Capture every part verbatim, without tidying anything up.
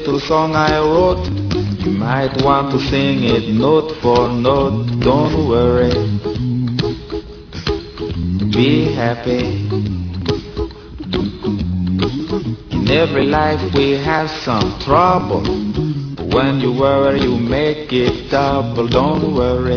little song I wrote. You might want to sing it note for note. Don't worry, be happy. In every life we have some trouble. When you worry you make it double. Don't worry.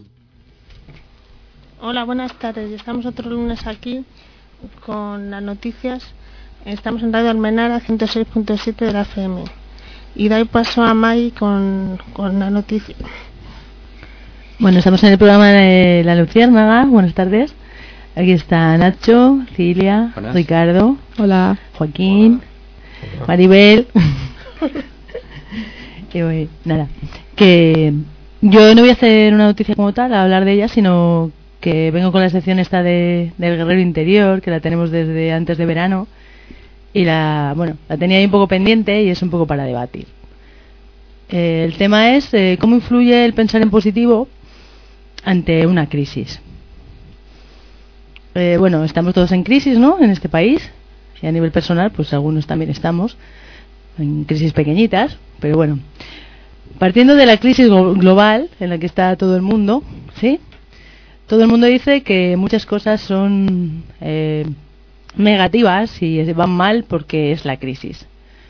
Hola, buenas tardes. Estamos otro lunes aquí con las noticias. Estamos en Radio Almenara ciento seis punto siete de la F M. Y doy paso a Mai con, con la noticia. Bueno, estamos en el programa de La Luciérnaga. Buenas tardes. Aquí está Nacho, Cilia, buenas. Ricardo, hola, Joaquín, hola. Maribel. Y voy, nada, que yo no voy a hacer una noticia como tal, a hablar de ella, sino que vengo con la sección esta de, del Guerrero Interior, que la tenemos desde antes de verano, y la, bueno, la tenía ahí un poco pendiente y es un poco para debatir. Eh, el tema es eh, cómo influye el pensar en positivo ante una crisis. Eh, bueno, estamos todos en crisis, ¿no?, en este país, y a nivel personal, pues algunos también estamos en crisis pequeñitas, pero bueno, partiendo de la crisis global en la que está todo el mundo, ¿sí? Todo el mundo dice que muchas cosas son eh, negativas y van mal porque es la crisis.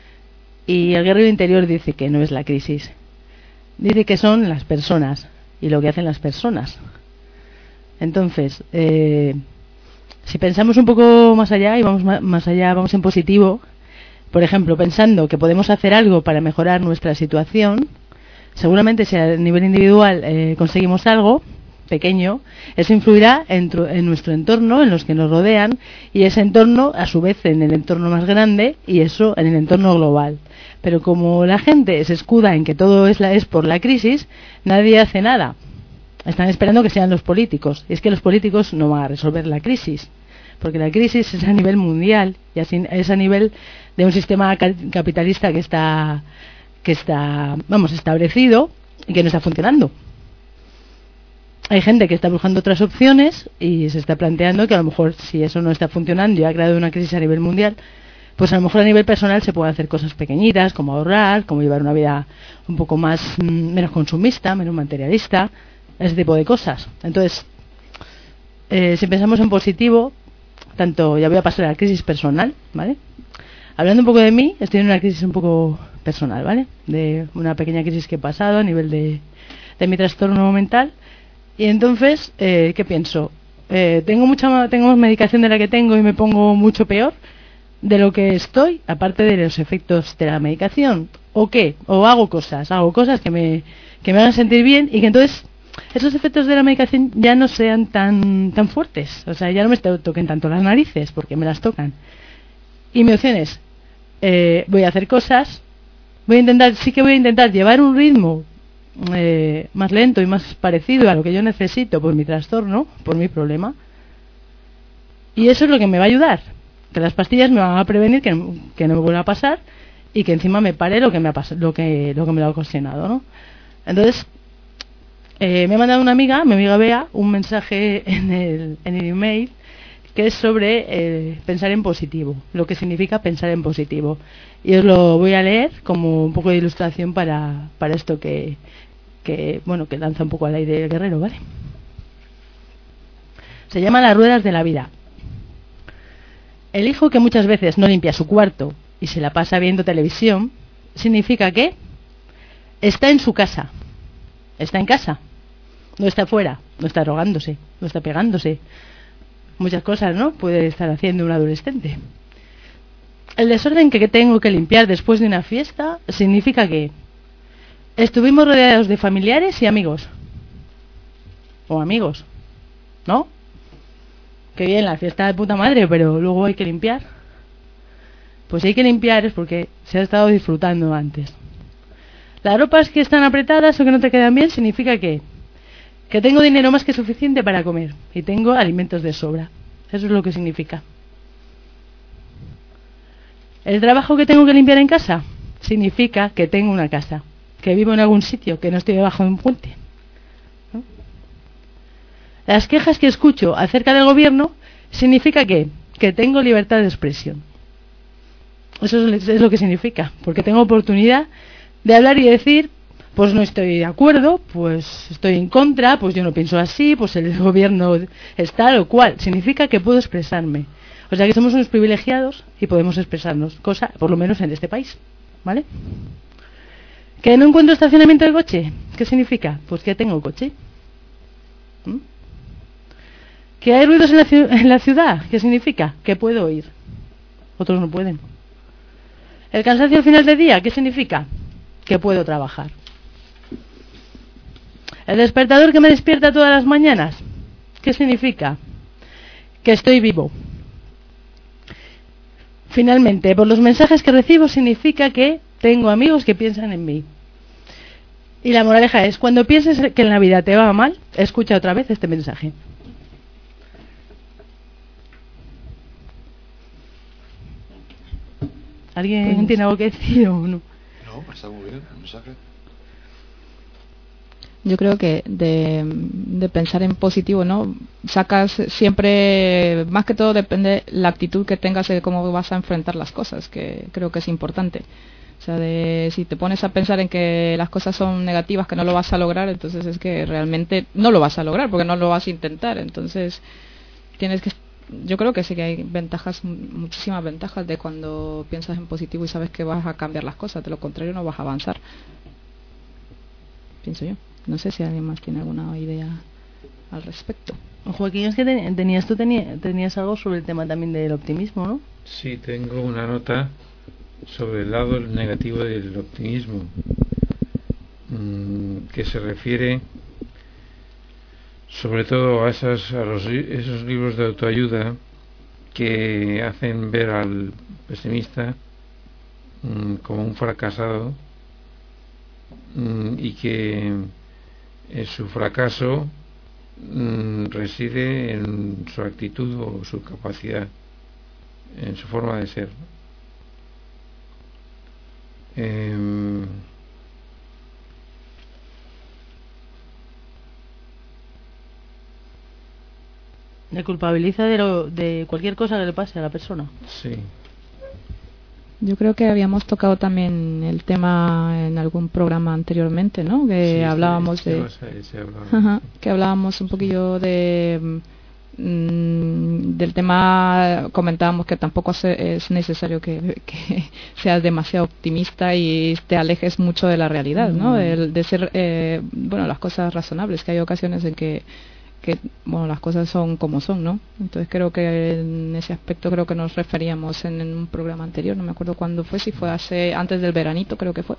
Y el Guerrero Interior dice que no es la crisis. Dice que son las personas y lo que hacen las personas. Entonces, eh, si pensamos un poco más allá y vamos más allá, vamos en positivo, por ejemplo, pensando que podemos hacer algo para mejorar nuestra situación, seguramente si a nivel individual eh, conseguimos algo pequeño, eso influirá en, en nuestro entorno, en los que nos rodean, y ese entorno a su vez en el entorno más grande, y eso en el entorno global. Pero como la gente se escuda en que todo es, la, es por la crisis, nadie hace nada. Están esperando que sean los políticos. Y es que los políticos no van a resolver la crisis, porque la crisis es a nivel mundial y así es a nivel de un sistema capitalista que está, que está, vamos, establecido y que no está funcionando. Hay gente que está buscando otras opciones y se está planteando que a lo mejor si eso no está funcionando y ha creado una crisis a nivel mundial, pues a lo mejor a nivel personal se pueden hacer cosas pequeñitas, como ahorrar, como llevar una vida un poco más menos consumista, menos materialista, ese tipo de cosas. Entonces, eh, si pensamos en positivo, tanto, ya voy a pasar a la crisis personal, ¿vale? Hablando un poco de mí, estoy en una crisis un poco personal, ¿vale? De una pequeña crisis que he pasado a nivel de, de mi trastorno mental. Y entonces, eh, ¿qué pienso? Eh, tengo mucha tengo más medicación de la que tengo y me pongo mucho peor de lo que estoy, aparte de los efectos de la medicación. ¿O qué? O hago cosas, hago cosas que me, que me hagan sentir bien y que entonces esos efectos de la medicación ya no sean tan tan fuertes. O sea, ya no me toquen tanto las narices, porque me las tocan. Y mi opción es, eh, voy a hacer cosas, voy a intentar, sí que voy a intentar llevar un ritmo eh, más lento y más parecido a lo que yo necesito por mi trastorno, por mi problema. Y eso es lo que me va a ayudar. Que las pastillas me van a prevenir que, que no me vuelva a pasar y que encima me pare lo que me ha pasado, lo que, lo que me lo ha ocasionado, ¿no? Entonces, Eh, me ha mandado una amiga, mi amiga Bea, un mensaje en el, en el email que es sobre eh, pensar en positivo, lo que significa pensar en positivo. Y os lo voy a leer como un poco de ilustración para, para esto que, que, bueno, que lanza un poco al aire el guerrero, ¿vale? Se llama Las ruedas de la vida. El hijo que muchas veces no limpia su cuarto y se la pasa viendo televisión, significa que está en su casa. Está en casa, no está fuera, no está rogándose, no está pegándose. Muchas cosas, ¿no?, puede estar haciendo un adolescente. El desorden que tengo que limpiar después de una fiesta significa que estuvimos rodeados de familiares y amigos. O amigos, ¿no? Qué bien, la fiesta de puta madre, pero luego hay que limpiar. Pues si hay que limpiar es porque se ha estado disfrutando antes. Las ropas que están apretadas o que no te quedan bien significa que que tengo dinero más que suficiente para comer y tengo alimentos de sobra. Eso es lo que significa. El trabajo que tengo que limpiar en casa significa que tengo una casa, que vivo en algún sitio, que no estoy debajo de un puente, ¿no? Las quejas que escucho acerca del gobierno significa que que tengo libertad de expresión. Eso es, es lo que significa, porque tengo oportunidad de hablar y decir, pues no estoy de acuerdo, pues estoy en contra, pues yo no pienso así, pues el gobierno es tal o cual. Significa que puedo expresarme. O sea que somos unos privilegiados y podemos expresarnos, cosa, por lo menos en este país, ¿vale? ¿Que no encuentro estacionamiento de coche? ¿Qué significa? Pues que tengo coche. ¿Mm? ¿Que hay ruidos en la, ci- en la ciudad? ¿Qué significa? Que puedo oír. Otros no pueden. ¿El cansancio al final del día? ¿Qué significa? Que puedo trabajar. ¿El despertador que me despierta todas las mañanas? ¿Qué significa? Que estoy vivo. Finalmente, por los mensajes que recibo significa que tengo amigos que piensan en mí. Y la moraleja es, cuando pienses que en la vida te va mal, escucha otra vez este mensaje. ¿Alguien pues, tiene algo que decir o no? No, está muy bien el mensaje. Yo creo que de, de pensar en positivo, ¿no? Sacas siempre, más que todo depende la actitud que tengas de cómo vas a enfrentar las cosas, que creo que es importante. O sea, de, si te pones a pensar en que las cosas son negativas, que no lo vas a lograr, entonces es que realmente no lo vas a lograr, porque no lo vas a intentar. Entonces, tienes que... Yo creo que sí que hay ventajas, muchísimas ventajas de cuando piensas en positivo y sabes que vas a cambiar las cosas, de lo contrario no vas a avanzar. Pienso yo. No sé si alguien más tiene alguna idea al respecto. Joaquín, es que ten, tenías tú tenías, tenías algo sobre el tema también del optimismo, ¿no? Sí, tengo una nota sobre el lado negativo del optimismo, mmm, que se refiere sobre todo a, esas, a los, esos libros de autoayuda que hacen ver al pesimista mmm, como un fracasado mmm, y que eh, su fracaso mmm, reside en su actitud o su capacidad, en su forma de ser. Eh, Le culpabiliza de, lo, de cualquier cosa que le pase a la persona. Sí. Yo creo que habíamos tocado también el tema en algún programa anteriormente, ¿no? Que sí, hablábamos sí, de... Se, se hablaba. Ajá, que hablábamos un poquillo de... Mmm, del tema, comentábamos que tampoco se, es necesario que, que seas demasiado optimista y te alejes mucho de la realidad, ¿no? Mm. De, de ser, eh, bueno, las cosas razonables, que hay ocasiones en que que bueno, las cosas son como son, ¿no? Entonces creo que en ese aspecto creo que nos referíamos en, en un programa anterior, no me acuerdo cuándo fue, si fue hace antes del veranito, creo que fue.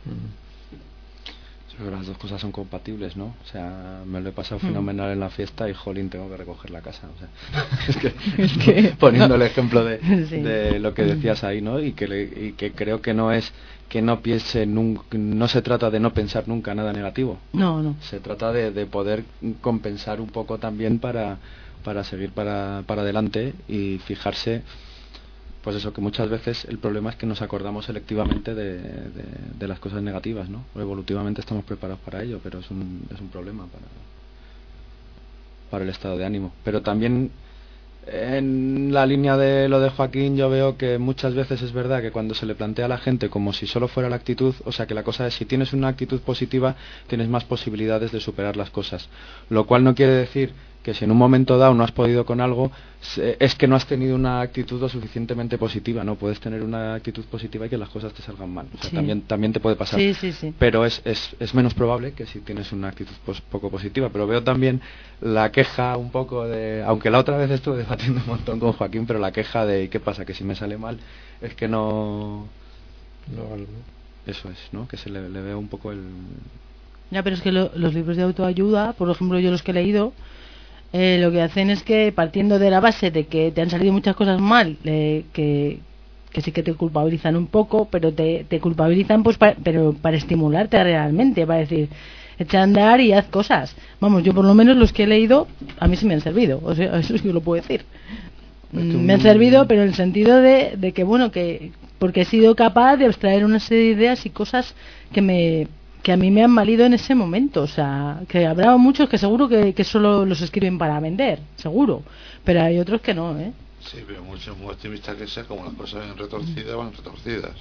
Creo que las dos cosas son compatibles, ¿no? O sea, me lo he pasado mm. fenomenal en la fiesta y jolín, tengo que recoger la casa. O sea, es que, es que poniendo no. el ejemplo de, sí. de lo que decías ahí, ¿no? Y que, le, y que creo que no es que no piense nunca, no se trata de no pensar nunca nada negativo. No, no. Se trata de, de poder compensar un poco también para, para seguir para, para adelante y fijarse, pues eso, que muchas veces el problema es que nos acordamos selectivamente de, de, de las cosas negativas, ¿no? Evolutivamente estamos preparados para ello, pero es un, es un problema para, para el estado de ánimo. Pero también en la línea de lo de Joaquín yo veo que muchas veces es verdad que cuando se le plantea a la gente como si solo fuera la actitud, o sea que la cosa es si tienes una actitud positiva tienes más posibilidades de superar las cosas, lo cual no quiere decir que si en un momento dado no has podido con algo es que no has tenido una actitud lo suficientemente positiva. No puedes tener una actitud positiva y que las cosas te salgan mal, o sea, sí. también también te puede pasar, sí, sí, sí. pero es, es, es menos probable que si tienes una actitud pos, poco positiva. Pero veo también la queja un poco de, aunque la otra vez estuve debatiendo un montón con Joaquín, pero la queja de ¿qué pasa? Que si me sale mal es que no, no eso es, ¿no? Que se le, le veo un poco el... Ya, pero es que lo, los libros de autoayuda, por ejemplo yo los que he leído, Eh, lo que hacen es que partiendo de la base de que te han salido muchas cosas mal, eh, que, que sí que te culpabilizan un poco, pero te, te culpabilizan pues para, pero para estimularte realmente, para decir, echa a andar y haz cosas. Vamos, yo por lo menos los que he leído a mí sí me han servido, o sea, eso sí que lo puedo decir. Mm, me han servido, pero en el sentido de, de que bueno, que porque he sido capaz de abstraer una serie de ideas y cosas que me que a mí me han valido en ese momento. O sea, que habrá muchos que seguro que, que solo los escriben para vender, seguro, pero hay otros que no, ¿eh? Sí, pero mucho muy optimista que sea, como las cosas van retorcidas, van retorcidas.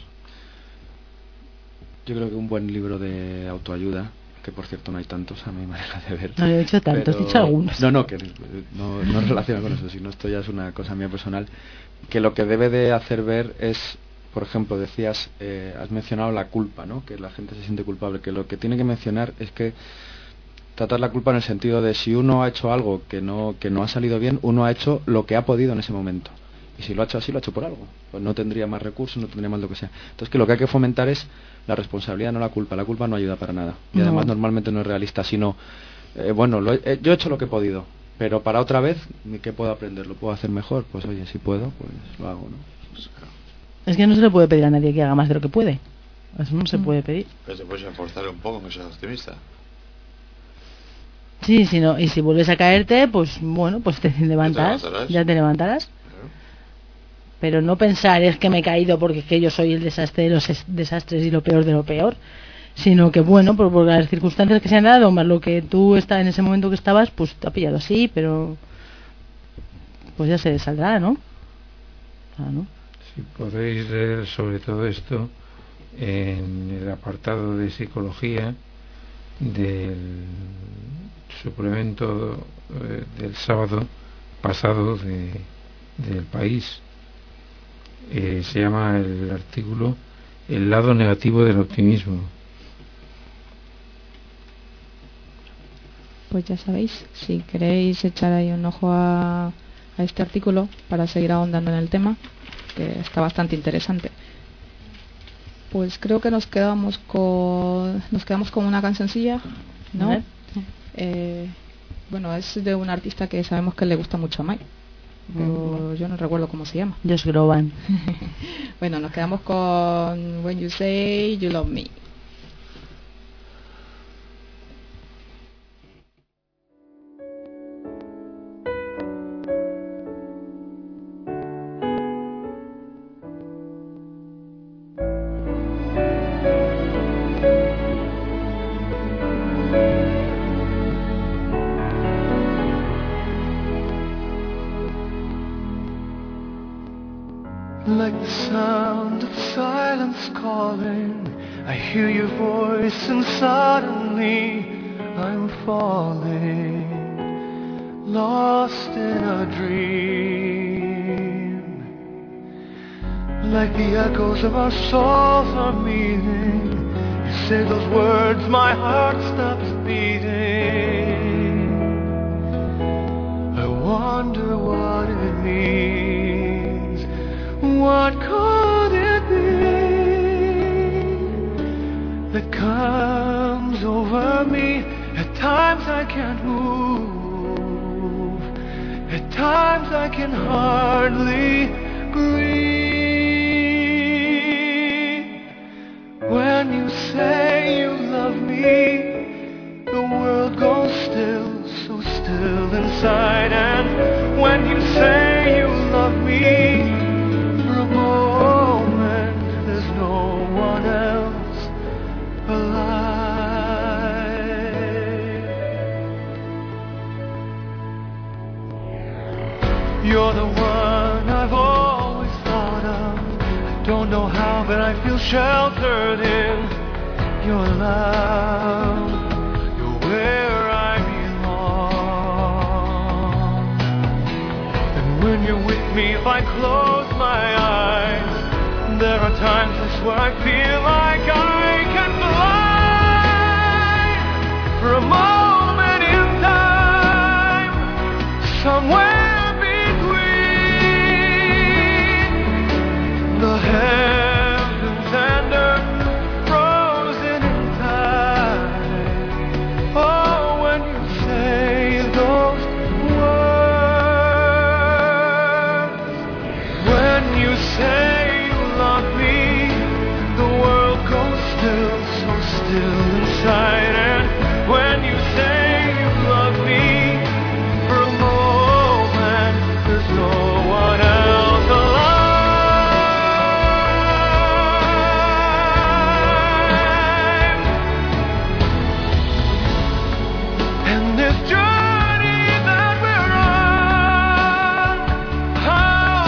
Yo creo que un buen libro de autoayuda, que por cierto no hay tantos a mi manera de ver. No he dicho tantos, he dicho algunos. No, no, que no, no relaciona con eso, sino esto ya es una cosa mía personal, que lo que debe de hacer ver es, por ejemplo, decías, eh, has mencionado la culpa, ¿no? Que la gente se siente culpable, que lo que tiene que mencionar es que tratar la culpa en el sentido de si uno ha hecho algo que no, que no ha salido bien, uno ha hecho lo que ha podido en ese momento. Y si lo ha hecho así, lo ha hecho por algo. Pues no tendría más recursos, no tendría más lo que sea. Entonces, que lo que hay que fomentar es la responsabilidad, no la culpa. La culpa no ayuda para nada. Y no. además normalmente no es realista, sino, eh, bueno, lo he, eh, yo he hecho lo que he podido, pero para otra vez, ¿qué puedo aprender? ¿Lo puedo hacer mejor? Pues oye, si puedo, pues lo hago, ¿no? Pues, claro. Es que no se le puede pedir a nadie que haga más de lo que puede. Eso no se mm. puede pedir. Pero te puedes esforzar un poco en que seas optimista. Sí, si no, y si vuelves a caerte, pues bueno, pues te levantas, ¿Ya te ya te levantarás. Claro. Pero no pensar es que me he caído porque es que yo soy el desastre de los desastres y lo peor de lo peor, sino que bueno, por, por las circunstancias que se han dado, más lo que tú estás en ese momento que estabas, pues te ha pillado así, pero pues ya se saldrá, ¿no? Ah, ¿no? Si podéis leer sobre todo esto en el apartado de psicología del suplemento eh, del sábado pasado de, del País. Eh, se llama el artículo El lado negativo del optimismo. Pues ya sabéis, si queréis echar ahí un ojo a, a este artículo para seguir ahondando en el tema, que está bastante interesante. Pues creo que nos quedamos con nos quedamos con una cancioncilla, ¿no? Eh, bueno, es de un artista que sabemos que le gusta mucho a Mike. Pero yo no recuerdo cómo se llama. Josh Groban. Bueno, nos quedamos con When You Say You Love Me. Like the sound of silence calling, I hear your voice and suddenly I'm falling, lost in a dream. Like the echoes of our souls are meeting, you say those words, my heart stops beating. I wonder what it means. What could it be that comes over me? At times I can't move, at times I can hardly breathe. When you say you love me, the world goes still, so still inside. And when you say you love me, moment, there's no one else alive. You're the one I've always thought of. I don't know how, but I feel sheltered in your love. You're where I belong. And when you're with me, if I close my eyes, there are times I swear I feel like I can fly for a moment in time, somewhere between the heavens and earth, frozen in time. Oh, when you say those words, when you say still inside. And when you say you love me, for a moment there's no one else alive. And this journey that we're on, how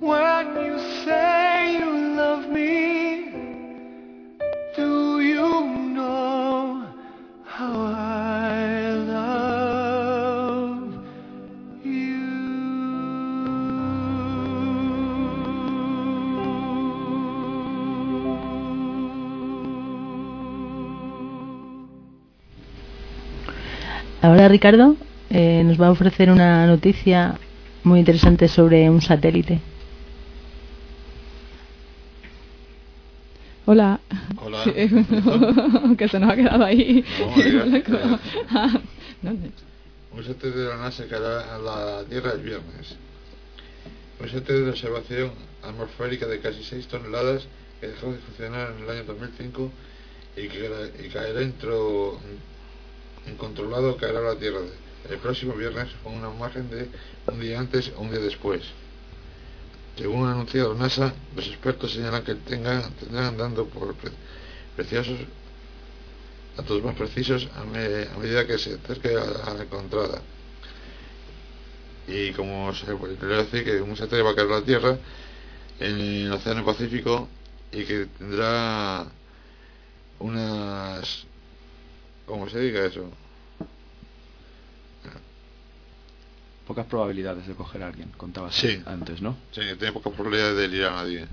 When you say you love me, do you know how I love you? Ahora Ricardo eh, nos va a ofrecer una noticia muy interesante sobre un satélite. Hola. Hola. Sí, que se nos ha quedado ahí. No, ya, ya. Ah, no, no. Un satélite de la NASA caerá a la Tierra el viernes. Un satélite de observación atmosférica de casi seis toneladas que dejó de funcionar en el año dos mil cinco y que y caerá dentro incontrolado caerá a la Tierra el próximo viernes con una margen de un día antes o un día después. Según ha anunciado NASA, los expertos señalan que tengan, tendrán dando por pre, preciosos datos más precisos a, me, a medida que se acerque a, a la encontrada. Y como se puede decir que un satélite va a caer a la Tierra en el Océano Pacífico y que tendrá unas, ¿cómo se diga eso? Pocas probabilidades de coger a alguien, contabas Sí. antes, ¿no? Sí, tiene pocas probabilidades de herir a nadie.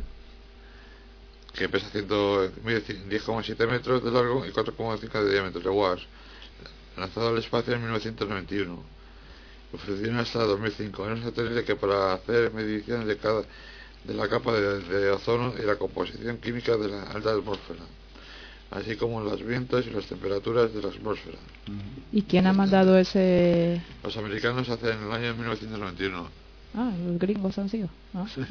Que pesa diez coma siete metros de largo y cuatro coma cinco de diámetro, de W A S. Lanzado al espacio en mil novecientos noventa y uno. Funciona hasta dos mil cinco. Es un satélite que para hacer mediciones de cada de la capa de, de ozono y la composición química de la alta atmósfera, así como los vientos y las temperaturas de la atmósfera. ¿Y quién ha mandado ese...? Los americanos hacen en el año mil novecientos noventa y uno. Ah, los gringos han sido. Ah. Sí.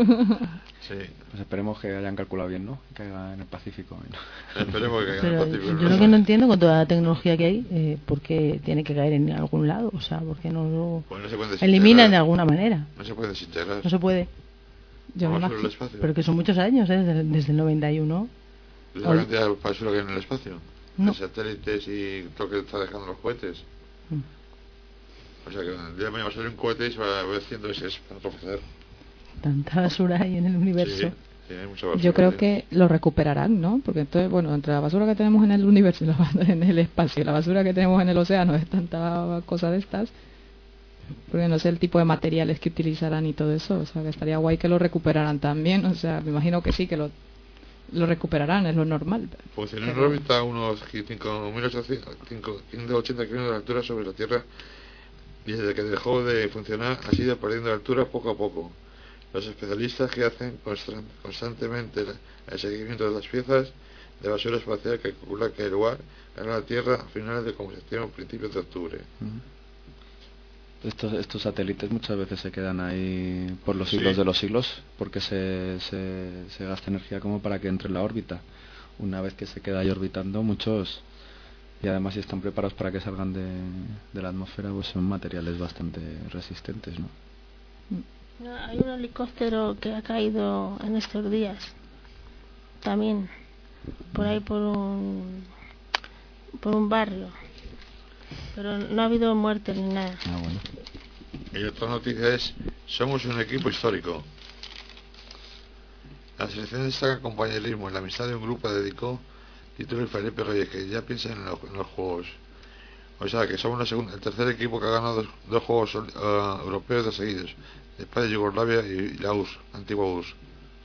Pues esperemos que hayan calculado bien, ¿no? Que caiga en el Pacífico. Esperemos que caiga en Pero el Pacífico. yo lo que no entiendo con toda la tecnología que hay, eh, ¿por qué tiene que caer en algún lado? O sea, ¿por qué no lo Pues no se puede eliminan de alguna manera? No se puede desintegrar. No se puede. Yo me Vamos sobre el imagino. espacio. Pero que son muchos años, ¿eh? desde, desde el noventa y uno. ¿Es la cantidad de basura que hay en el espacio? No. De satélites y todo lo que está dejando los cohetes. Mm. O sea que el día de mañana va a salir un cohete y se va haciendo ese es para tropezar. Tanta basura hay en el universo. Sí, sí, hay mucha basura. Yo creo sí. que lo recuperarán, ¿no? Porque entonces, bueno, entre la basura que tenemos en el universo y la basura en el espacio, la basura que tenemos en el océano es tanta cosa de estas, porque no sé el tipo de materiales que utilizarán y todo eso, o sea, que estaría guay que lo recuperaran también, o sea, me imagino que sí, que lo, lo recuperarán, es lo normal. Funcionó en Pero- órbita a unos cinco mil ochocientos ochenta kilómetros de altura sobre la Tierra y desde que dejó de funcionar ha ido perdiendo altura poco a poco. Los especialistas que hacen constan- constantemente el seguimiento de las piezas de basura espacial que calcula que el lugar caerá a la Tierra a finales de como septiembre o principios de octubre. Estos, estos satélites muchas veces se quedan ahí por los Sí. siglos de los siglos porque se, se, se gasta energía como para que entre en la órbita. Una vez que se queda ahí orbitando, muchos, y además si están preparados para que salgan de, de la atmósfera, pues son materiales bastante resistentes, ¿no? No, hay un helicóptero que ha caído en estos días también por ahí por un por un barrio, pero no ha habido muertes ni nada. Ah, bueno. Y otra noticia es, somos un equipo histórico. La selección destaca el compañerismo y la amistad de un grupo dedicó título a Felipe Reyes, que ya piensa en, lo- en los juegos. O sea que somos la segunda, el tercer equipo que ha ganado dos, dos juegos uh, europeos de seguidos, después de Yugoslavia y la U R S S, antigua U R S S.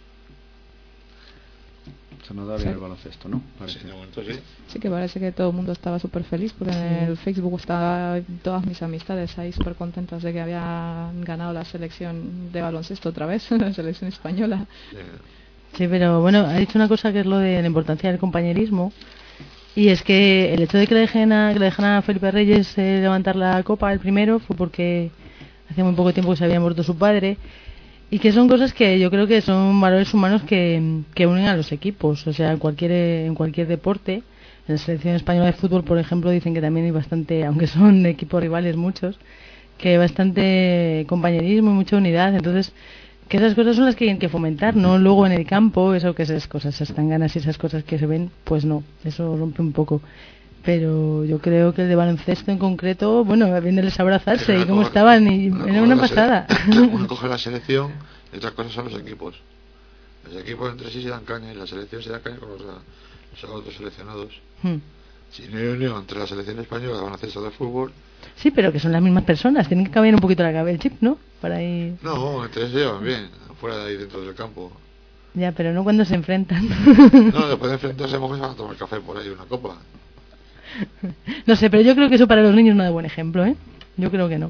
Se nos da bien Sí. el baloncesto, ¿no? Parece. Sí, de momento sí. Sí, que parece que todo el mundo estaba súper feliz porque en el Facebook estaba todas mis amistades ahí súper contentas de que habían ganado la selección de baloncesto otra vez, la selección española. Sí. Sí, pero bueno, ha dicho una cosa que es lo de la importancia del compañerismo. Y es que el hecho de que le dejen a, que le dejaran a Felipe Reyes eh, levantar la copa el primero fue porque hacía muy poco tiempo que se había muerto su padre. Y que son cosas que yo creo que son valores humanos que, que unen a los equipos. O sea, en cualquier, en cualquier deporte. En la selección española de fútbol, por ejemplo, dicen que también hay bastante, aunque son equipos rivales muchos, que hay bastante compañerismo y mucha unidad. Entonces, que esas cosas son las que hay que fomentar, no luego en el campo, eso que esas cosas, esas tanganas y esas cosas que se ven, pues no, eso rompe un poco. Pero yo creo que el de baloncesto en concreto, bueno, viéndoles abrazarse Pero y cómo coge- estaban, y una era coge una la pasada. sele- Uno coge la selección, Y otras cosas son los equipos. Los equipos entre sí se dan caña y la selección se da caña con los, los otros seleccionados. Hmm. Si no hay unión entre la selección española van a hacer de fútbol. Sí, pero que son las mismas personas, tienen que cambiar un poquito la cabeza, el chip, ¿no? Para ir... No, entre ellos se llevan bien, fuera de ahí dentro del campo. Ya, pero no cuando se enfrentan. No, después de enfrentarse a lo mejor se van a tomar café por ahí, una copa. No sé, pero yo creo que eso para los niños no es buen ejemplo, ¿eh? Yo creo que no.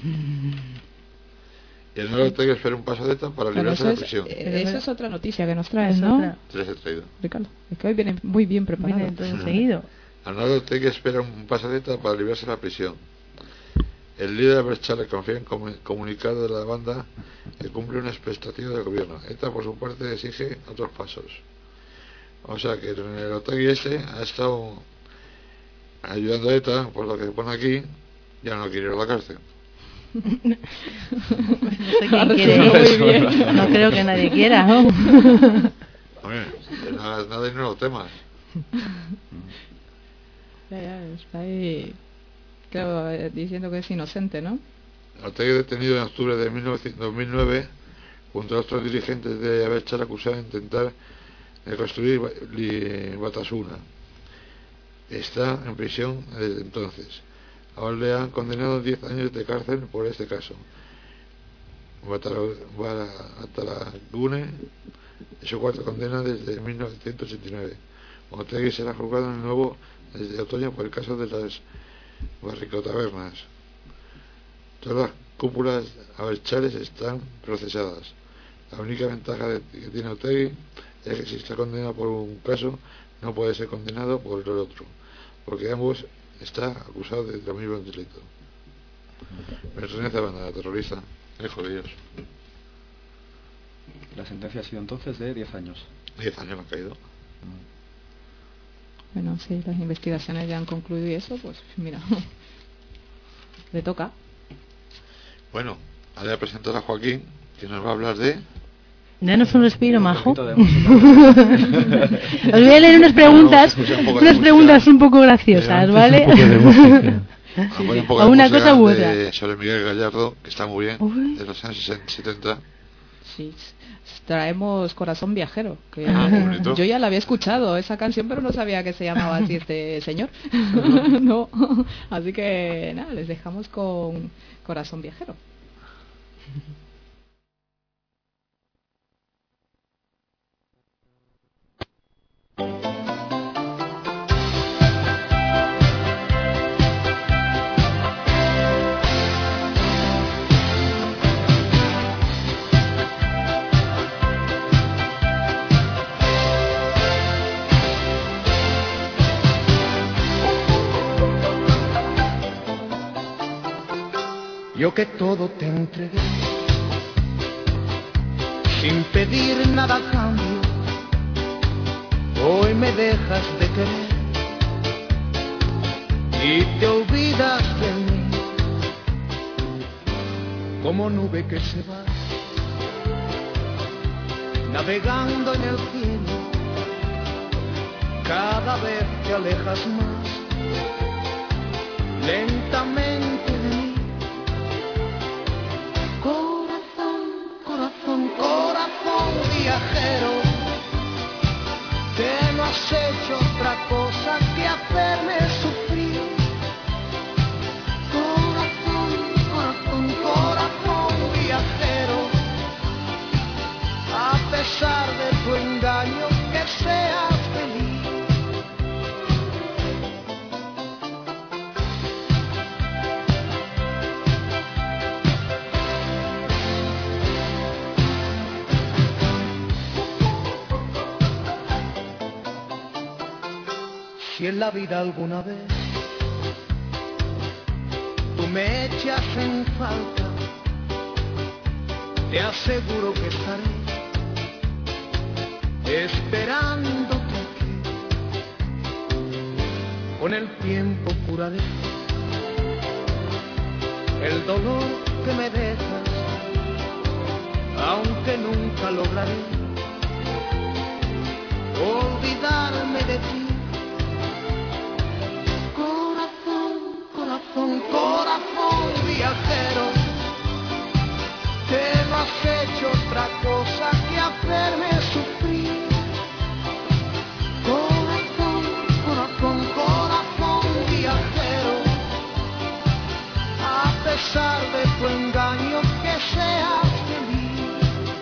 Y el nuevo Ortega espera un paso de ETA para librarse de la prisión. Eh, eso es otra noticia que nos traes, ¿no? Otra. Se les he traído. Ricardo, es que hoy viene muy bien preparado. Viene todo seguido. Arnaldo Ortega espera un paso de ETA para librarse de la prisión. El líder de Berchale confía en el comunicado de la banda que cumple una expectativa del gobierno. ETA, por su parte, exige otros pasos. O sea que el Ortega este ha estado ayudando a ETA, por lo que se pone aquí, ya no quiere ir a la cárcel. No sé quién quiere ir. No creo que nadie quiera, ¿no? Hombre, nada, nada y no lo temas. Ya, ya, está ahí, claro, diciendo que es inocente, ¿no? Ortega detenido en octubre de dos mil nueve junto a otros dirigentes de Abertzale acusado de intentar reconstruir Batasuna. Está en prisión desde entonces. Ahora le han condenado diez años de cárcel por este caso. Batalagune es su cuarta condena desde mil novecientos ochenta y nueve. Ortega será juzgado de nuevo desde otoño por el caso de las barricotabernas. Todas las cúpulas abertzales están procesadas. La única ventaja de, que tiene Ortega es que si está condenado por un caso no puede ser condenado por el otro, porque ambos están acusados de lo mismo delito. Pertenece a la banda terrorista. Es jodidos. La sentencia ha sido entonces de diez años. diez años han caído. Bueno, si las investigaciones ya han concluido y eso, pues mira, le toca. Bueno, ahora voy a presentar a Joaquín, que nos va a hablar de... Danos un respiro, majo. Os voy a leer unas preguntas, no, unas preguntas un poco graciosas, ¿vale? Un poco o una cosa u otra. De, sobre Miguel Gallardo, que está muy bien, Uy. De los años setenta. Sí, traemos Corazón Viajero, que ah, yo ya la había escuchado esa canción, pero no sabía que se llamaba así este señor. No, así que nada, les dejamos con Corazón Viajero. Yo que todo te entregué, sin pedir nada a cambio, hoy me dejas de querer y te olvidas de mí, como nube que se va, navegando en el cielo, cada vez te alejas más, lentamente de mí. Corazón, corazón, corazón viajero, que no has hecho otra cosa que hacerme sufrir. Corazón, corazón, corazón viajero, a pesar de tu engaño, que seas feliz. Si en la vida alguna vez tú me echas en falta, te aseguro que estaré esperándote aquí. Con el tiempo curaré el dolor que me dejas, aunque nunca lograré olvidarme de ti. Corazón, corazón viajero, que no has hecho otra cosa pesar de tu engaño que seas feliz.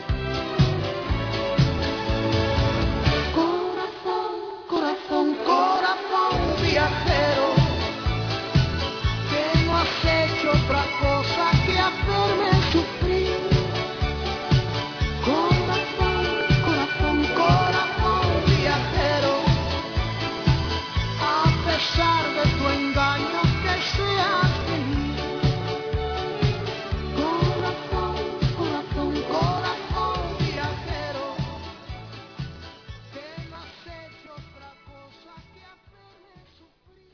Corazón, corazón, corazón viajero, que no has hecho otra cosa que hacerme sufrir. Corazón, corazón, corazón viajero, a pesar de tu engaño que seas feliz. Corazón, corazón, corazón viajero, que no has hecho otra cosa que hacerme sufrir.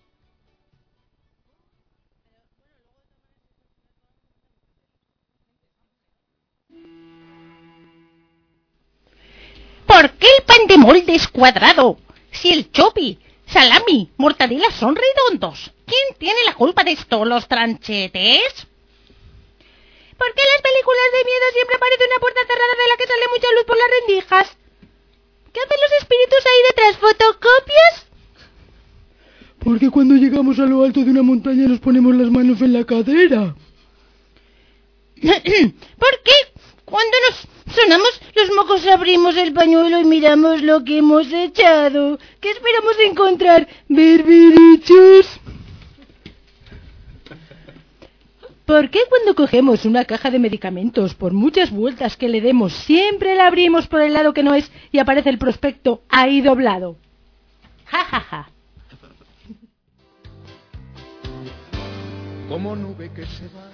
¿Por qué el pan de molde es cuadrado? Si el chopi, salami, mortadela son redondos. ¿Quién tiene la culpa de esto? ¿Los tranchetes? ¿Por qué en las películas de miedo siempre aparece una puerta cerrada de la que sale mucha luz por las rendijas? ¿Qué hacen los espíritus ahí detrás? ¿Fotocopias? Porque cuando llegamos a lo alto de una montaña nos ponemos las manos en la cadera. ¿Por qué? Cuando nos sonamos los mocos abrimos el pañuelo y miramos lo que hemos echado. ¿Qué esperamos encontrar? Berberichos. ¿Por qué cuando cogemos una caja de medicamentos, por muchas vueltas que le demos, siempre la abrimos por el lado que no es y aparece el prospecto ahí doblado? Ja, ja, ja. Como nube que se va,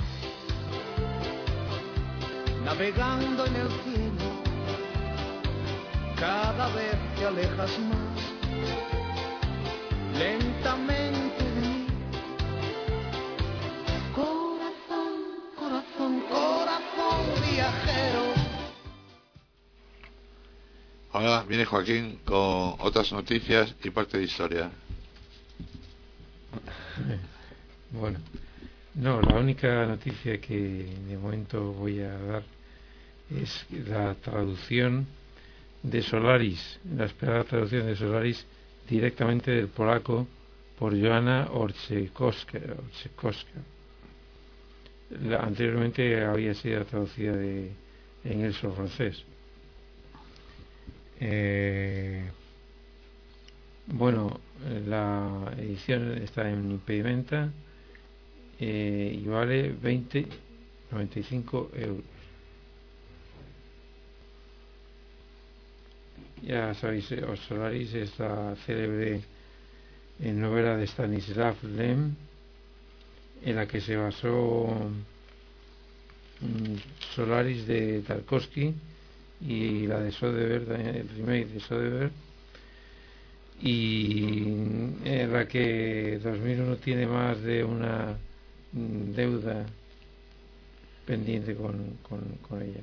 navegando en el cielo, cada vez te alejas más, lentamente de mí. Corazón, corazón, corazón viajero. Ahora viene Joaquín con otras noticias y parte de historia. Bueno, no, la única noticia que de momento voy a dar es la traducción de Solaris, la esperada traducción de Solaris directamente del polaco por Joanna Orczykowska. La, anteriormente había sido traducida de inglés o francés. Eh, bueno, la edición está en impedimenta eh, y vale veinte noventa y cinco euros. Ya sabéis, Solaris es la célebre novela de Stanislav Lem, en la que se basó um, Solaris de Tarkovsky y la de Soderbergh, el remake de Soderbergh, y en la que dos mil uno tiene más de una deuda pendiente con, con, con ella.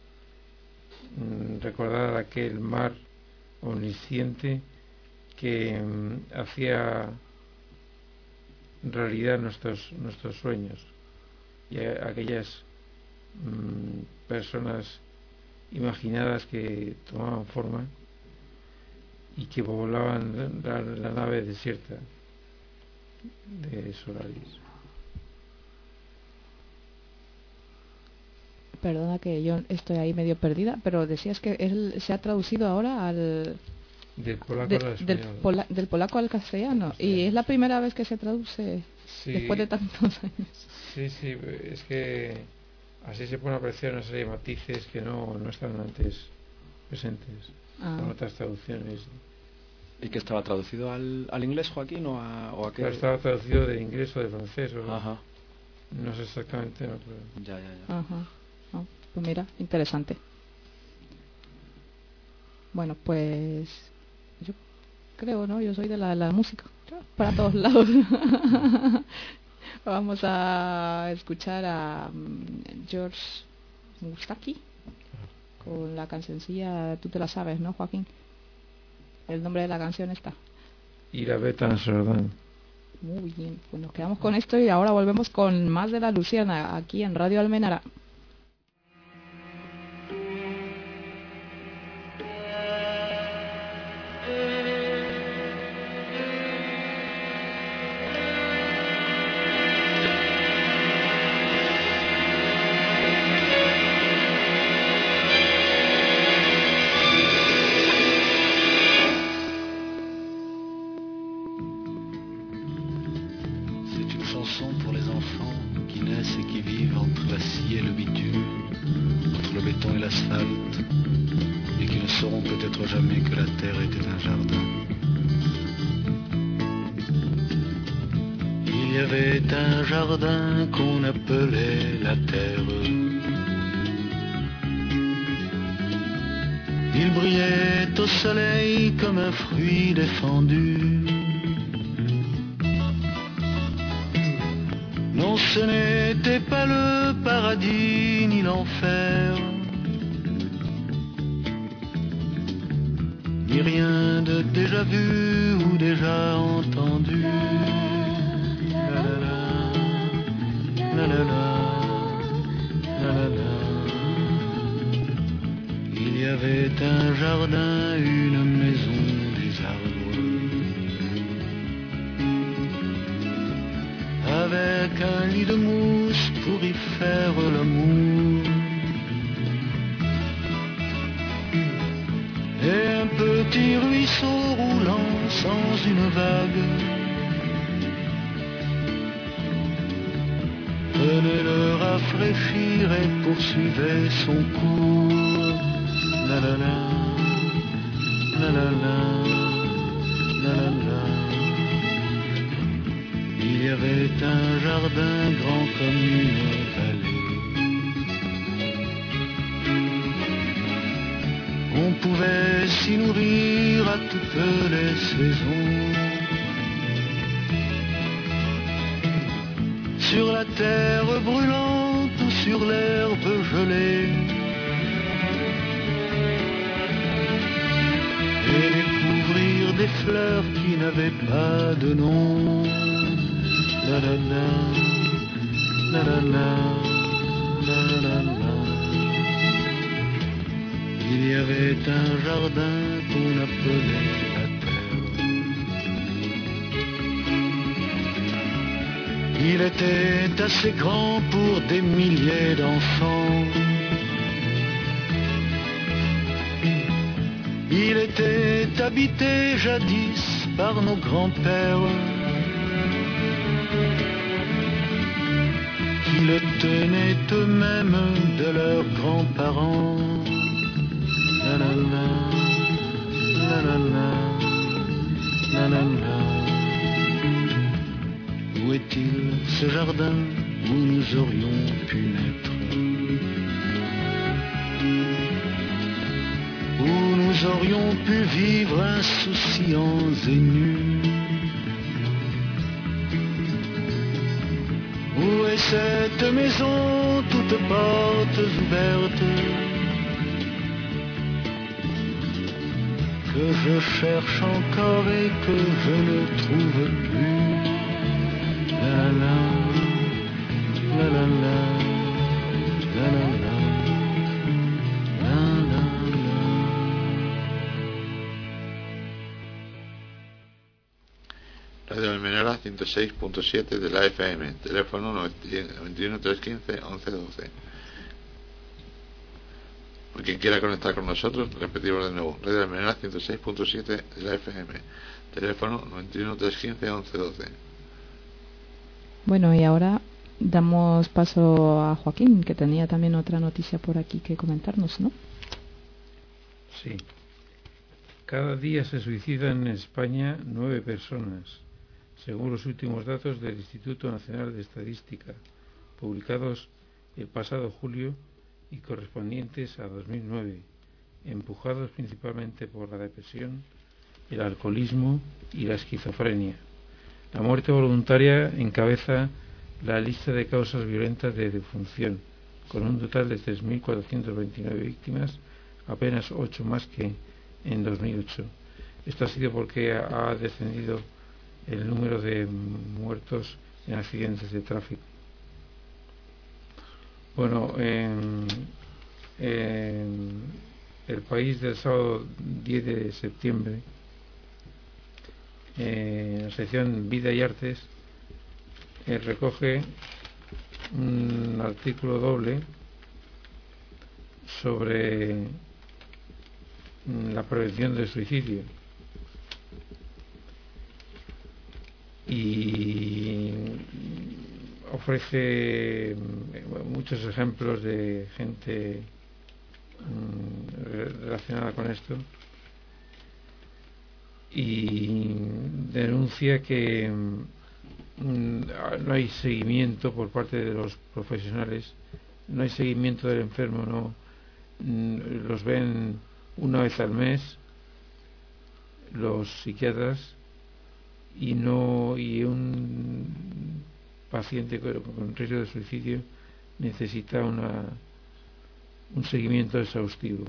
Recordar aquel mar omnisciente que um, hacía realidad nuestros nuestros sueños y a, aquellas um, personas imaginadas que tomaban forma y que volaban la, la nave desierta de Solaris. Perdona que yo estoy ahí medio perdida, pero decías que él se ha traducido ahora al del polaco de, al español. Del, pola, del polaco al castellano, castellano y es la primera vez que se traduce sí, después de tantos años. Sí, sí, es que así se pueden apreciar una serie de matices que no, no están antes presentes ah. con otras traducciones. ¿Y que estaba traducido al, al inglés, Joaquín, o a, o a qué? Estaba traducido de inglés o de francés, o Ajá. No sé exactamente, no, pero... Ya, ya, ya. Ajá. Oh, pues mira, interesante. Bueno, pues yo creo, ¿no? Yo soy de la, la música, para todos lados. Vamos a escuchar a um, George Mustaki con la cancioncilla, tú te la sabes, ¿no, Joaquín? El nombre de la canción está. Irabet Amsterdam. Muy bien, pues nos quedamos con esto y ahora volvemos con más de La Luciana aquí en Radio Almenara. vaciller le bitume entre le béton et l'asphalte, et qui ne sauront peut-être jamais que la terre était un jardin. Il y avait un jardin qu'on appelait la terre. Il brillait au soleil comme un fruit défendu. Non, ce n'était pas le paradis ni l'enfer, ni rien de déjà vu ou déjà entendu. La la la, la la la, la la la. Il y avait un jardin, une maison, des arbres, avec un lit de mousse pour y faire l'amour, et un petit ruisseau roulant sans une vague venait le rafraîchir et poursuivait son cours. La la la, la la la, la la la. Il y avait un jardin grand comme une vallée. On pouvait s'y nourrir à toutes les saisons. Sur la terre brûlante ou sur l'herbe gelée, et découvrir des fleurs qui n'avaient pas de nom. La la la, la la la, la la la. Il y avait un jardin qu'on appelait la terre. Il était assez grand pour des milliers d'enfants. Il était habité jadis par nos grands-pères, qui le tenaient eux-mêmes de leurs grands-parents. La la la, la la la, la la la. Où est-il ce jardin où nous aurions pu naître, où nous aurions pu vivre insouciants et nus? Où est cette maison, toutes portes ouvertes, que je cherche encore et que je ne trouve plus? La la la, la la la, la la la, la la la. Radio Almenara ciento seis punto siete de la F M, teléfono noventa y uno, trescientos quince, once doce. Por quien quiera conectar con nosotros, repetimos de nuevo, Radio Almenara ciento seis punto siete de la F M, teléfono noventa y uno, trescientos quince, once doce. Bueno, y ahora damos paso a Joaquín, que tenía también otra noticia por aquí que comentarnos, ¿no? Sí. Cada día se suicidan en España nueve personas, según los últimos datos del Instituto Nacional de Estadística, publicados el pasado julio y correspondientes a dos mil nueve, empujados principalmente por la depresión, el alcoholismo y la esquizofrenia. La muerte voluntaria encabeza la lista de causas violentas de defunción, con un total de tres mil cuatrocientas veintinueve víctimas, apenas ocho más que en dos mil ocho. Esto ha sido porque ha descendido el número de muertos en accidentes de tráfico. Bueno, en, en El País del sábado diez de septiembre, en la sección Vida y Artes, eh, recoge un artículo doble sobre la prevención del suicidio, y ofrece mm, muchos ejemplos de gente mm, relacionada con esto, y denuncia que mm, no hay seguimiento por parte de los profesionales, no hay seguimiento del enfermo, no mm, los ven una vez al mes los psiquiatras, y no y un paciente con, con riesgo de suicidio necesita una un seguimiento exhaustivo.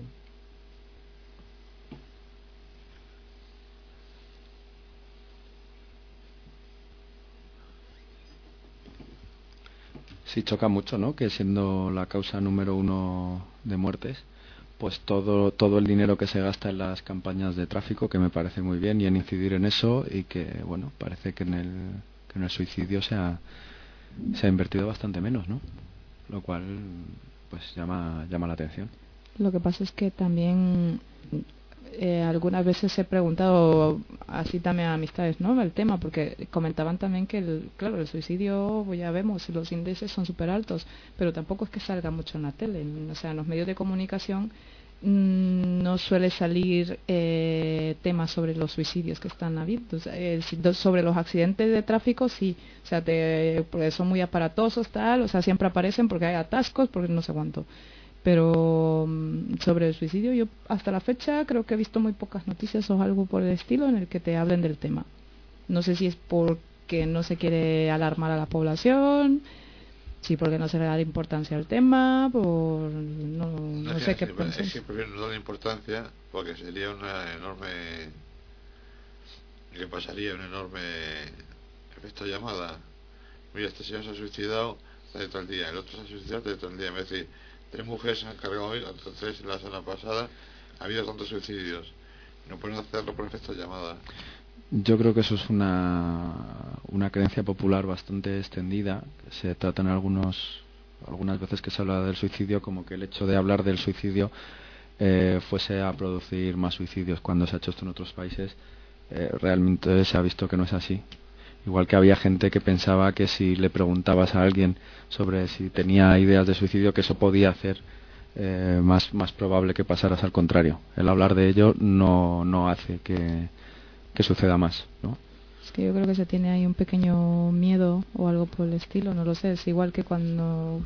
Sí, choca mucho, ¿no? Que siendo la causa número uno de muertes, pues todo todo el dinero que se gasta en las campañas de tráfico, que me parece muy bien, y en incidir en eso, y que, bueno, parece que en el, que en el suicidio se ha, se ha invertido bastante menos, ¿no? Lo cual, pues llama, llama la atención. Lo que pasa es que también eh, algunas veces he preguntado así también a amistades, ¿no?, el tema, porque comentaban también que el, claro, el suicidio, pues ya vemos, los índices son súper altos, pero tampoco es que salga mucho en la tele, o sea, en los medios de comunicación mmm, no suele salir eh, temas sobre los suicidios que están habiendo, eh, sobre los accidentes de tráfico sí, o sea, te, porque son muy aparatosos, tal, o sea, siempre aparecen porque hay atascos, porque no sé cuánto. Pero sobre el suicidio yo hasta la fecha creo que he visto muy pocas noticias o algo por el estilo en el que te hablen del tema. No sé si es porque no se quiere alarmar a la población, si porque no se le da importancia al tema, por no, no, no sé es qué que, pensar. es que prefiero no darle importancia porque sería una enorme, que pasaría un enorme efecto llamada. Mira, este señor se ha suicidado de todo el día, el otro se ha suicidado de todo el día, en vez de decir, tres mujeres se han cargado hoy, tres la semana pasada, ha habido tantos suicidios. No pueden hacerlo por efecto llamada. Yo creo que eso es una, una creencia popular bastante extendida. Se tratan algunos, algunas veces que se habla del suicidio como que el hecho de hablar del suicidio eh, fuese a producir más suicidios. Cuando se ha hecho esto en otros países, eh, realmente se ha visto que no es así. Igual que había gente que pensaba que si le preguntabas a alguien sobre si tenía ideas de suicidio, que eso podía hacer eh, más, más probable que pasaras al contrario. El hablar de ello no, no hace que, que suceda más, ¿no? Es que yo creo que se tiene ahí un pequeño miedo o algo por el estilo, no lo sé. Es igual que cuando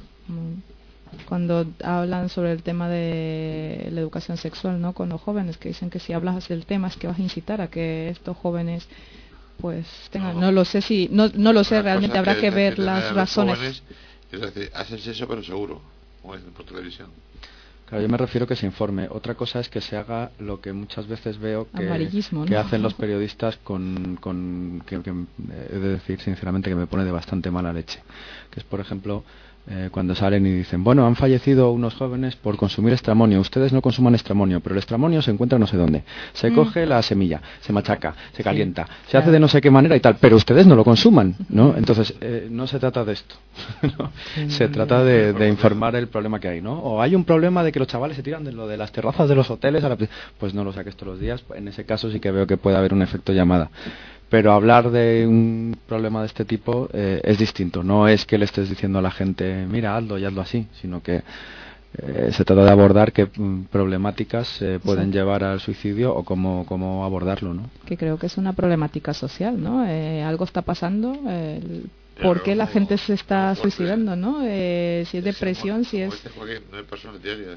cuando hablan sobre el tema de la educación sexual, ¿no?, con los jóvenes, que dicen que si hablas del tema es que vas a incitar a que estos jóvenes pues tengan, no, no lo sé si no, no lo sé, realmente habrá que, que ver las razones. Jóvenes, es decir, hacen eso pero seguro, como dicen por televisión. Claro, yo me refiero que se informe. Otra cosa es que se haga lo que muchas veces veo que, Amarillismo, que ¿no? hacen los periodistas con, con que, que he de decir sinceramente que me pone de bastante mala leche, que es, por ejemplo, eh, cuando salen y dicen, bueno, han fallecido unos jóvenes por consumir estramonio, ustedes no consuman estramonio, pero el estramonio se encuentra no sé dónde, se mm. coge la semilla, se machaca, se calienta, sí, se claro. hace de no sé qué manera y tal, pero ustedes no lo consuman, ¿no? Entonces, eh, no se trata de esto, ¿no? mm. se trata de, de informar el problema que hay, ¿no? O hay un problema de que los chavales se tiran de lo de las terrazas de los hoteles a la... pues no lo saques todos los días. En ese caso sí que veo que puede haber un efecto llamada, pero hablar de un problema de este tipo eh, es distinto. No es que le estés diciendo a la gente, mira, hazlo y hazlo así, sino que eh, se trata de abordar qué mm, problemáticas eh, pueden sí. llevar al suicidio o cómo, cómo abordarlo, ¿no? Que creo que es una problemática social, ¿no? Eh, algo está pasando, eh, ¿por qué la gente se está suicidando, no? Eh, si es depresión, si es... No hay personas diarias.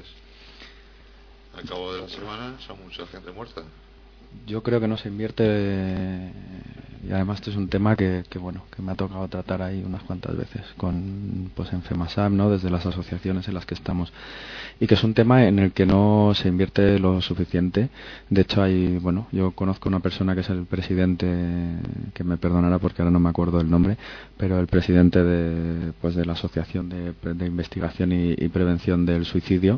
Al cabo de la semana son mucha gente muerta. Yo creo que no se invierte, y además este es un tema que, que bueno, que me ha tocado tratar ahí unas cuantas veces con, pues en FEMASAM, ¿no?, desde las asociaciones en las que estamos, y que es un tema en el que no se invierte lo suficiente. De hecho hay, bueno, yo conozco una persona que es el presidente, que me perdonará porque ahora no me acuerdo el nombre, pero el presidente de, pues de la asociación de, de investigación y, y prevención del suicidio,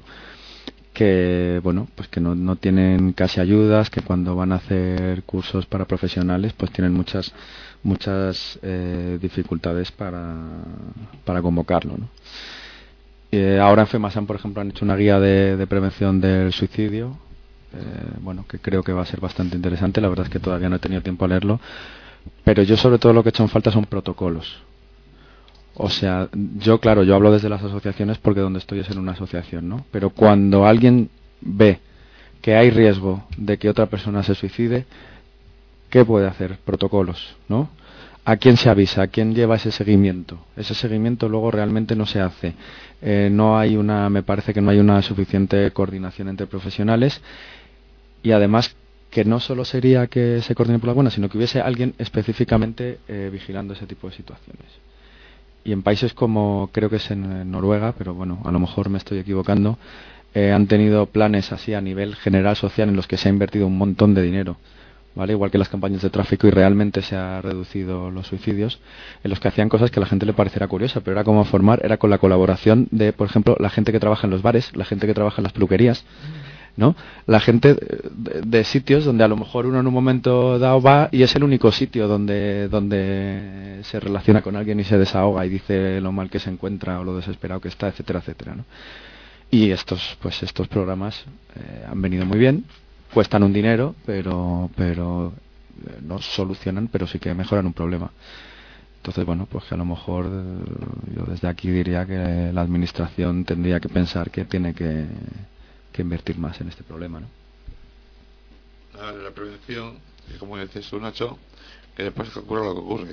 que bueno, pues que no, no tienen casi ayudas, que cuando van a hacer cursos para profesionales pues tienen muchas muchas eh, dificultades para, para convocarlo, ¿no? Eh, ahora en FEMASAM, por ejemplo, han hecho una guía de, de prevención del suicidio, eh, bueno, que creo que va a ser bastante interesante. La verdad es que todavía no he tenido tiempo a leerlo, pero yo sobre todo lo que he hecho en falta son protocolos. O sea, yo, claro, yo hablo desde las asociaciones porque donde estoy es en una asociación, ¿no? Pero cuando alguien ve que hay riesgo de que otra persona se suicide, ¿qué puede hacer? Protocolos, ¿no? ¿A quién se avisa? ¿A quién lleva ese seguimiento? Ese seguimiento luego realmente no se hace. Eh, no hay una, me parece que no hay una suficiente coordinación entre profesionales, y además que no solo sería que se coordine por la buena, sino que hubiese alguien específicamente eh, vigilando ese tipo de situaciones. Y en países como, creo que es en Noruega, pero bueno, a lo mejor me estoy equivocando, eh, han tenido planes así a nivel general social en los que se ha invertido un montón de dinero, ¿vale? Igual que las campañas de tráfico, y realmente se ha reducido los suicidios, en los que hacían cosas que a la gente le pareciera curiosa, pero era como formar, era con la colaboración de, por ejemplo, la gente que trabaja en los bares, la gente que trabaja en las peluquerías, ¿no? La gente de, de sitios donde a lo mejor uno en un momento dado va y es el único sitio donde donde se relaciona con alguien y se desahoga y dice lo mal que se encuentra o lo desesperado que está, etcétera, etcétera, ¿no? Y estos pues estos programas eh, han venido muy bien, cuestan un dinero, pero pero eh, no solucionan, pero sí que mejoran un problema. Entonces, bueno, pues que a lo mejor eh, yo desde aquí diría que la administración tendría que pensar que tiene que que invertir más en este problema, ¿no? A la prevención, y como dices tú, Nacho, que después que ocurra lo que ocurre.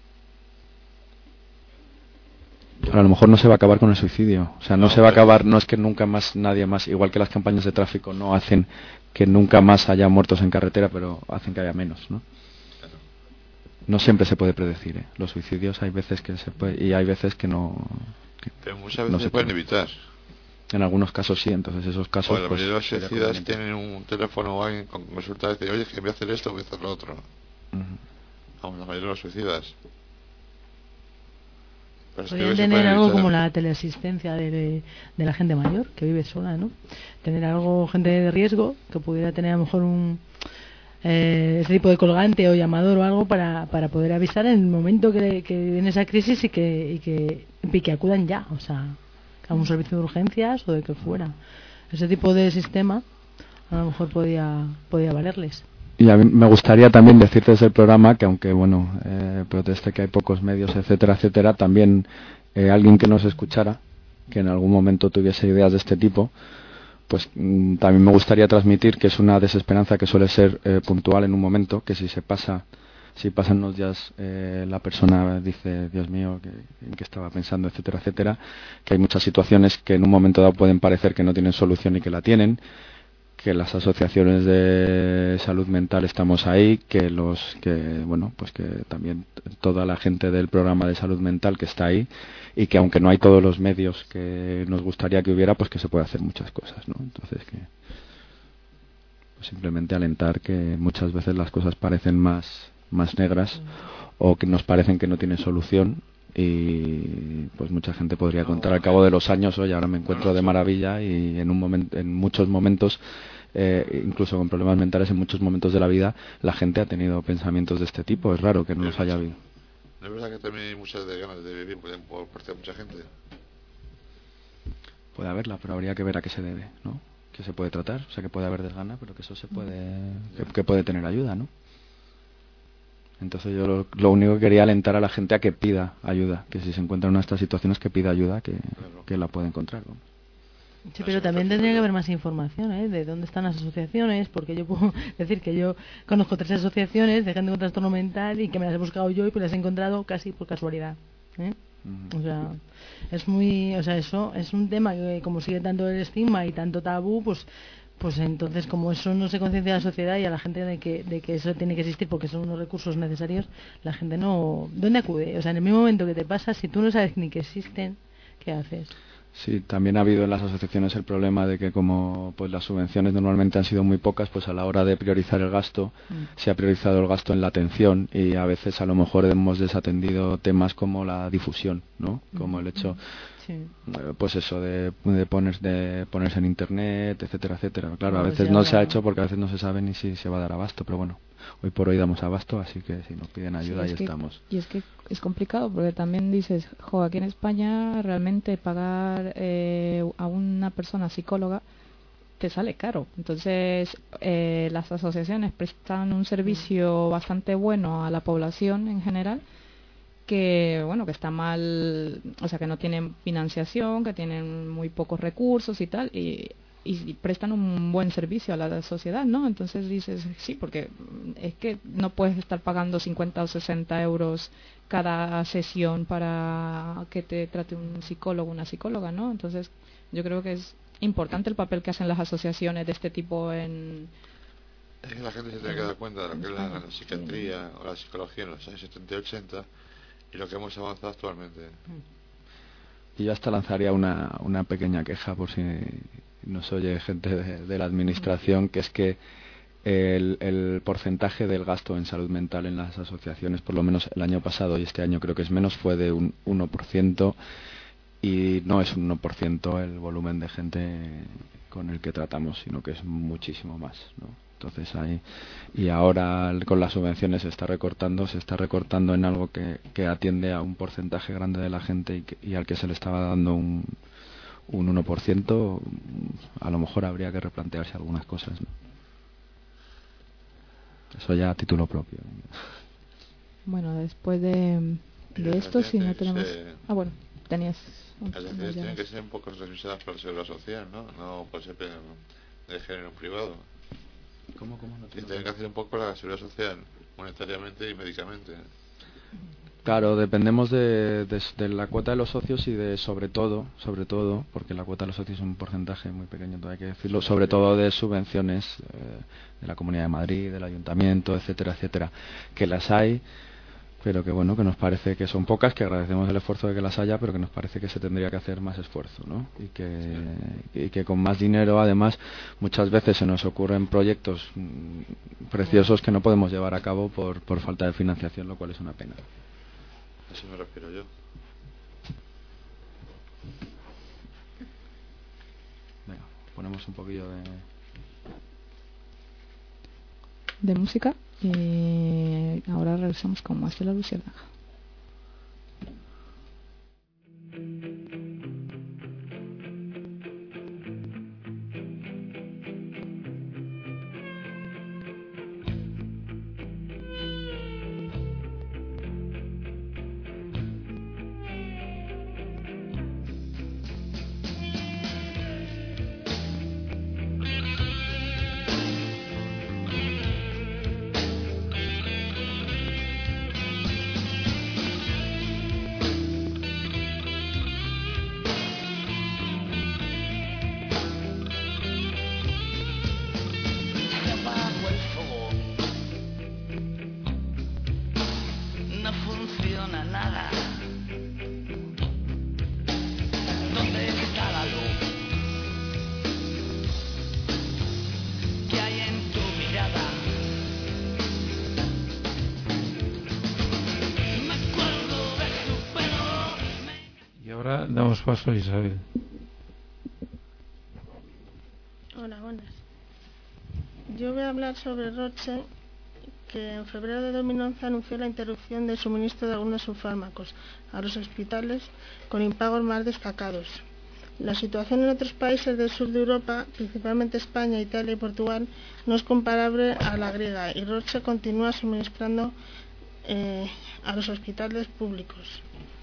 Ahora, a lo mejor no se va a acabar con el suicidio, o sea, no, no se va a acabar, no es que nunca más nadie más, igual que las campañas de tráfico no hacen que nunca más haya muertos en carretera, pero hacen que haya menos, ¿no? Claro. No siempre se puede predecir, ¿eh? Los suicidios hay veces que se puede, y hay veces que no. Que pero muchas veces no se, se pueden puede. evitar. En algunos casos sí, entonces esos casos... Bueno, la pues, mayoría de los suicidas tienen un teléfono o alguien con consulta y dice, oye, que voy a hacer esto, voy a hacer lo otro. Uh-huh. Vamos, la mayoría de los suicidas. Podrían tener algo como la teleasistencia de, de, de la gente mayor que vive sola, ¿no? Tener algo, gente de riesgo, que pudiera tener a lo mejor un... Eh, ese tipo de colgante o llamador o algo para, para poder avisar en el momento que, que viene esa crisis y que, y que, y que acudan ya, o sea... a un servicio de urgencias o de que fuera. Ese tipo de sistema a lo mejor podía, podía valerles. Y a mí me gustaría también decirte desde el programa que aunque, bueno, eh, proteste que hay pocos medios, etcétera, etcétera, también eh, alguien que nos escuchara, que en algún momento tuviese ideas de este tipo, pues mm, también me gustaría transmitir que es una desesperanza que suele ser eh, puntual en un momento, que si se pasa... Si pasan unos días eh, la persona dice, Dios mío, que, en qué estaba pensando, etcétera, etcétera, que hay muchas situaciones que en un momento dado pueden parecer que no tienen solución y que la tienen, que las asociaciones de salud mental estamos ahí, que los que bueno, pues que también toda la gente del programa de salud mental que está ahí, y que aunque no hay todos los medios que nos gustaría que hubiera, pues que se puede hacer muchas cosas, ¿no? Entonces que pues simplemente alentar que muchas veces las cosas parecen más más negras o que nos parecen que no tienen solución, y pues mucha gente podría contar al cabo de los años, oye, ahora me encuentro de maravilla, y en un momento, en muchos momentos eh, incluso con problemas mentales, en muchos momentos de la vida la gente ha tenido pensamientos de este tipo. Es raro que no los haya habido. ¿No es verdad que también hay muchas de ganas de vivir por parte de mucha gente? Puede haberla, pero habría que ver a qué se debe, ¿no? Que se puede tratar, o sea, que puede haber desgana, pero que eso se puede, que, que puede tener ayuda, ¿no? Entonces yo lo, lo único que quería alentar a la gente a que pida ayuda, que si se encuentra en una de estas situaciones que pida ayuda, que, claro, que la puede encontrar, ¿no? Sí, pero también tendría que haber más información, ¿eh? De dónde están las asociaciones, porque yo puedo decir que yo conozco tres asociaciones de gente con trastorno mental y que me las he buscado yo y pues las he encontrado casi por casualidad, ¿eh? Uh-huh. O sea, es muy, o sea, eso es un tema que como sigue tanto el estigma y tanto tabú, pues pues entonces como eso no se conciencia a la sociedad y a la gente de que de que eso tiene que existir porque son unos recursos necesarios, la gente no, ¿dónde acude? O sea, en el mismo momento que te pasa, si tú no sabes ni que existen, ¿qué haces? Sí, también ha habido en las asociaciones el problema de que como pues las subvenciones normalmente han sido muy pocas, pues a la hora de priorizar el gasto mm. se ha priorizado el gasto en la atención, y a veces a lo mejor hemos desatendido temas como la difusión, ¿no? Como el hecho, sí. pues eso de, de, poner, de ponerse en internet, etcétera, etcétera. Claro, a veces no se ha hecho porque a veces no se sabe ni si se va a dar abasto, pero bueno, hoy por hoy damos abasto, así que si nos piden ayuda, sí, ahí que, estamos. Y es que es complicado porque también dices, jo, aquí en España realmente pagar eh, a una persona psicóloga te sale caro. Entonces eh, las asociaciones prestan un servicio bastante bueno a la población en general, que bueno que está mal, o sea que no tienen financiación, que tienen muy pocos recursos y tal, y, y prestan un buen servicio a la sociedad, ¿no? Entonces dices, sí, porque es que no puedes estar pagando cincuenta o sesenta euros cada sesión para que te trate un psicólogo o una psicóloga, ¿no? Entonces yo creo que es importante el papel que hacen las asociaciones de este tipo en... Es que la gente se tiene que dar cuenta de lo que es la, la psiquiatría o la psicología en los años setenta y ochenta y lo que hemos avanzado actualmente. Y yo hasta lanzaría una, una pequeña queja por si nos oye gente de, de la administración, que es que el, el porcentaje del gasto en salud mental en las asociaciones, por lo menos el año pasado y este año creo que es menos, fue de un uno por ciento, y no es un uno por ciento el volumen de gente con el que tratamos, sino que es muchísimo más, ¿no? Entonces ahí, y ahora con las subvenciones se está recortando, se está recortando en algo que, que atiende a un porcentaje grande de la gente y, que, y al que se le estaba dando un, un uno por ciento, a lo mejor habría que replantearse algunas cosas, ¿no? Eso ya a título propio. Bueno, después de, de esto, si no tenemos... Se... Ah, bueno, tenías... Las acciones tienen que ser un poco revisadas por la seguridad social, ¿no? No por ser de género privado. ¿Cómo, cómo? No y tienen que hacer un poco para la seguridad social, monetariamente y médicamente. Claro, dependemos de, de, de la cuota de los socios y de, sobre todo, sobre todo, porque la cuota de los socios es un porcentaje muy pequeño, hay que decirlo, sobre todo de subvenciones eh, de la Comunidad de Madrid, del Ayuntamiento, etcétera, etcétera, que las hay, pero que bueno, que nos parece que son pocas, que agradecemos el esfuerzo de que las haya, pero que nos parece que se tendría que hacer más esfuerzo, ¿no? Y que, y que con más dinero, además, muchas veces se nos ocurren proyectos mmm, preciosos que no podemos llevar a cabo por, por falta de financiación, lo cual es una pena. A eso me refiero yo. Venga, ponemos un poquillo de... de música y ahora regresamos con más de La Luciérnaga. Damos paso a Isabel. Hola, buenas. Yo voy a hablar sobre Roche, que en febrero de dos mil once anunció la interrupción del suministro de algunos de sus fármacos a los hospitales con impagos más destacados. La situación en otros países del sur de Europa, principalmente España, Italia y Portugal, no es comparable a la griega, y Roche continúa suministrando eh, a los hospitales públicos.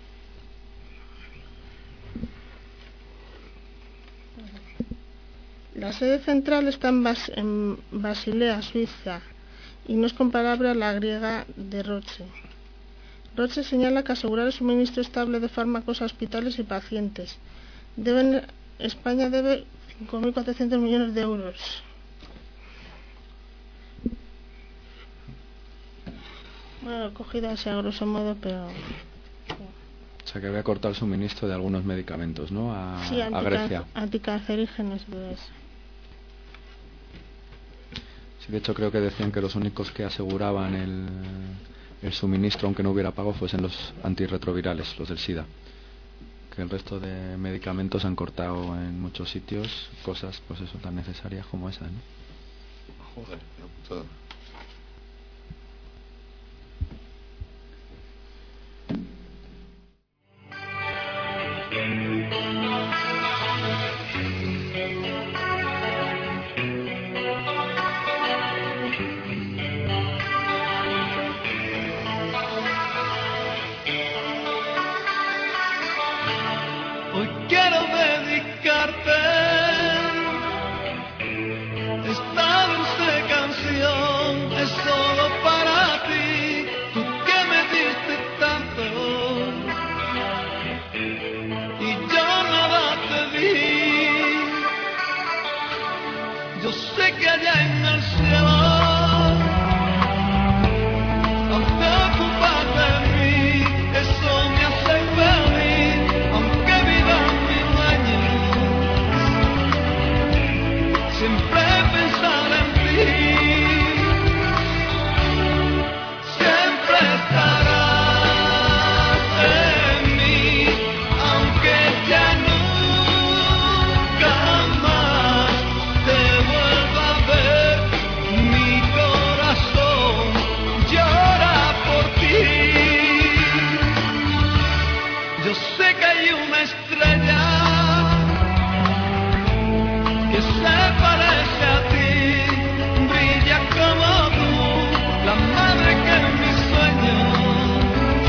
La sede central está en, Bas en Basilea, Suiza, y no es comparable a la griega de Roche. Roche señala que asegurar el suministro estable de fármacos a hospitales y pacientes. Deben, España debe cinco mil cuatrocientos millones de euros. Bueno, he cogido así a grosso modo, pero... O sea, que voy a cortar el suministro de algunos medicamentos, ¿no? A, sí, a Grecia. Anticancerígenos y todo eso. Sí, de hecho creo que decían que los únicos que aseguraban el, el suministro, aunque no hubiera pago, fuesen los antirretrovirales, los del SIDA. Que el resto de medicamentos han cortado en muchos sitios cosas, pues eso, tan necesarias como esa, ¿no? Joder, todo. quiero dedicarte esta dulce canción, es solo para ti, tú que me diste tanto y yo nada te di. Yo sé que allá en el cielo aún te ocupas de mí, eso me hace feliz, aunque vivan mil años, siempre pensar en ti, siempre estarás en mí, aunque ya nunca más te vuelva a ver, mi corazón llora por ti. Yo sé que hay una estrella que se parece a ti, brilla como tú, la madre que en mis sueños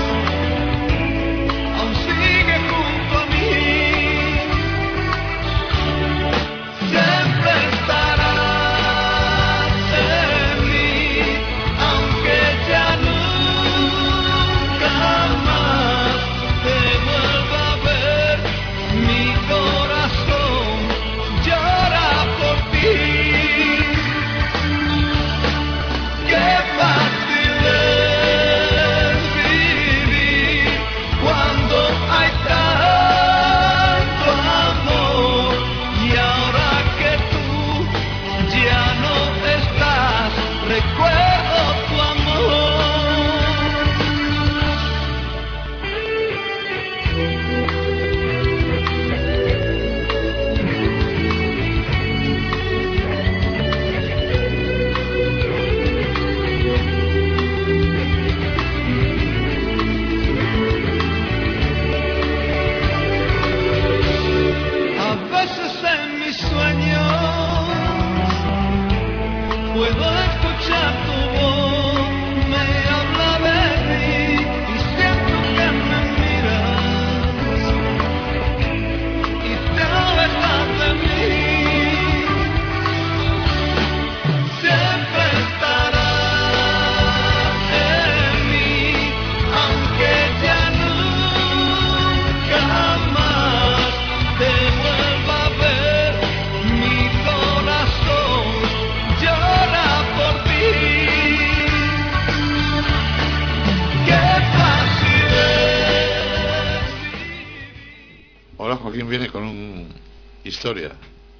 aún sigue junto a mí. Siempre estarás en mí, aunque ya nunca más te vuelva a ver, mi corazón llora por ti. Qué fácil es vivir cuando hay tanto amor, y ahora que tú ya no estás, recuerdo tu amor. A veces en mis sueños puedo escuchar tu voz, me habla de ti y siento que me miras y te alejas de mí. Siempre estarás en mí, aunque ya nunca más te vuelva a ver, mi corazón llora por ti. Qué fácil es. Ahora Joaquín viene con una historia.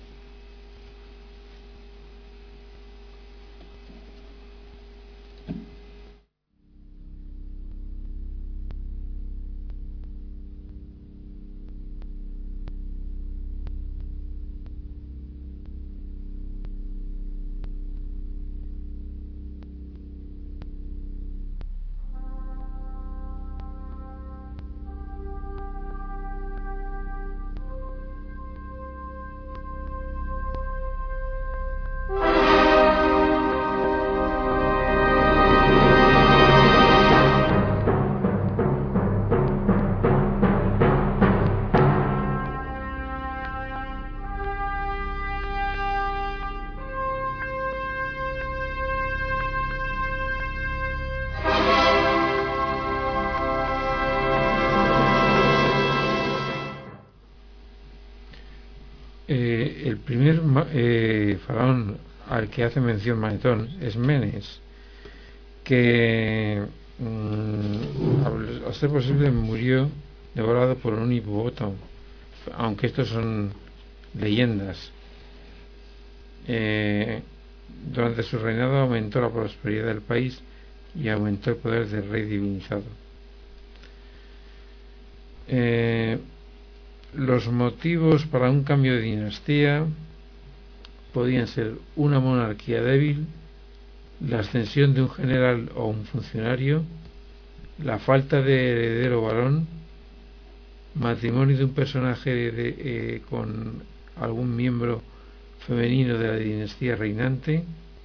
Eh, el primer ma- eh, faraón al que hace mención Manetón es Menes, que mm, al al ser posible murió devorado por un hipopótamo, aunque estos son leyendas. Eh, durante su reinado aumentó la prosperidad del país y aumentó el poder del rey divinizado. Eh, los motivos para un cambio de dinastía podían ser una monarquía débil, la ascensión de un general o un funcionario, la falta de heredero varón, matrimonio de un personaje de, de, eh, con algún miembro femenino de la dinastía reinante.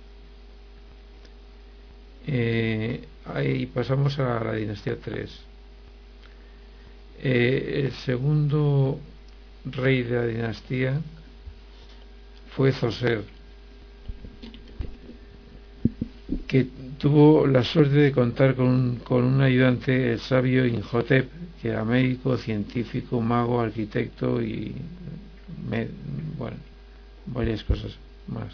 Eh, ahí pasamos a la dinastía tres. Eh, el segundo rey de la dinastía fue Zoser, que tuvo la suerte de contar con un, con un ayudante, el sabio Imhotep, que era médico, científico, mago, arquitecto y me, bueno, varias cosas más.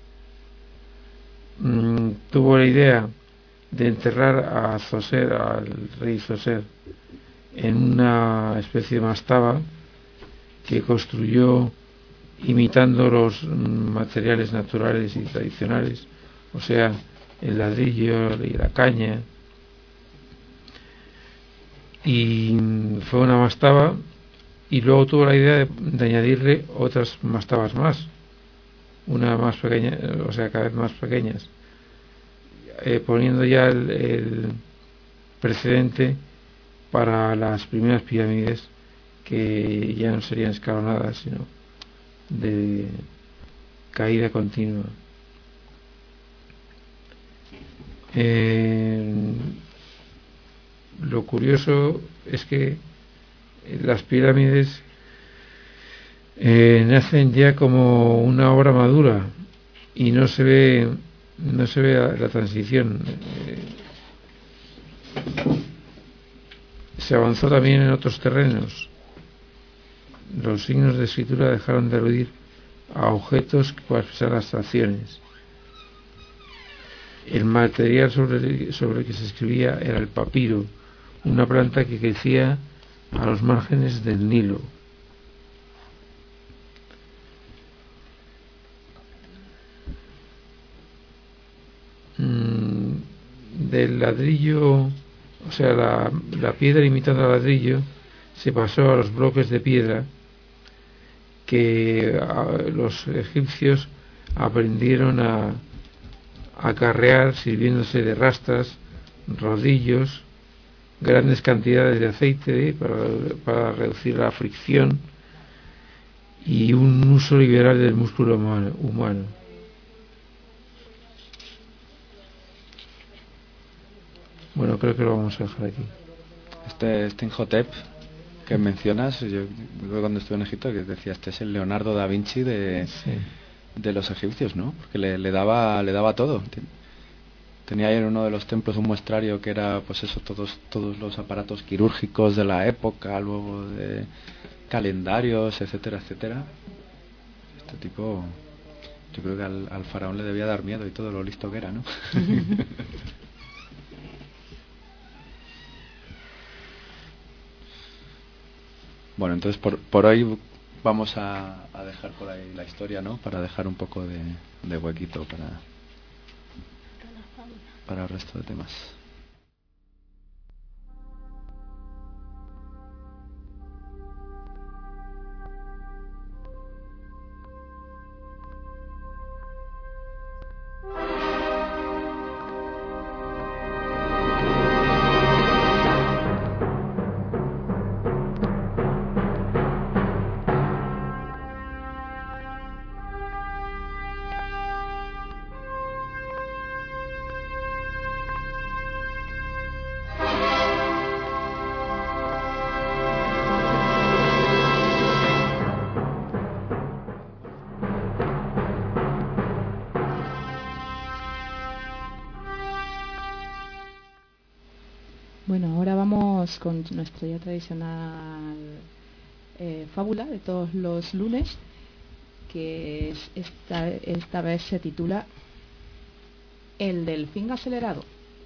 Mm, tuvo la idea de enterrar a Zoser, al rey Zoser, en una especie de mastaba que construyó imitando los materiales naturales y tradicionales, o sea, el ladrillo y la caña, y fue una mastaba, y luego tuvo la idea de, de añadirle otras mastabas más, una más pequeña, o sea, cada vez más pequeñas, eh, poniendo ya el, el precedente para las primeras pirámides, que ya no serían escalonadas, sino de caída continua. Eh, lo curioso es que las pirámides eh, nacen ya como una obra madura y no se ve no se ve la, la transición. Eh, se avanzó también en otros terrenos. Los signos de escritura dejaron de aludir a objetos que puedan expresar abstracciones. El material sobre, sobre el que se escribía era el papiro, una planta que crecía a los márgenes del Nilo. Mm, del ladrillo, o sea, la, la piedra imitando al ladrillo, se pasó a los bloques de piedra que a, los egipcios aprendieron a acarrear sirviéndose de rastras, rodillos, grandes cantidades de aceite para, para reducir la fricción y un uso liberal del músculo humano. humano. Bueno, creo que lo vamos a dejar aquí. Este, este Imhotep que mencionas, yo cuando estuve en Egipto que decía, este es el Leonardo da Vinci de... Sí. de los egipcios, ¿no? Porque le, le daba le daba todo. Tenía ahí en uno de los templos un muestrario que era, pues eso, todos todos los aparatos quirúrgicos de la época, luego de calendarios, etcétera, etcétera. Este tipo, yo creo que al, al faraón le debía dar miedo y todo lo listo que era, ¿no? Bueno, entonces por, por hoy vamos a, a dejar por ahí la historia, ¿no? Para dejar un poco de, de huequito para, para el resto de temas. Bueno, ahora vamos con nuestra ya tradicional eh, fábula de todos los lunes, que es esta, esta vez se titula El delfín acelerado.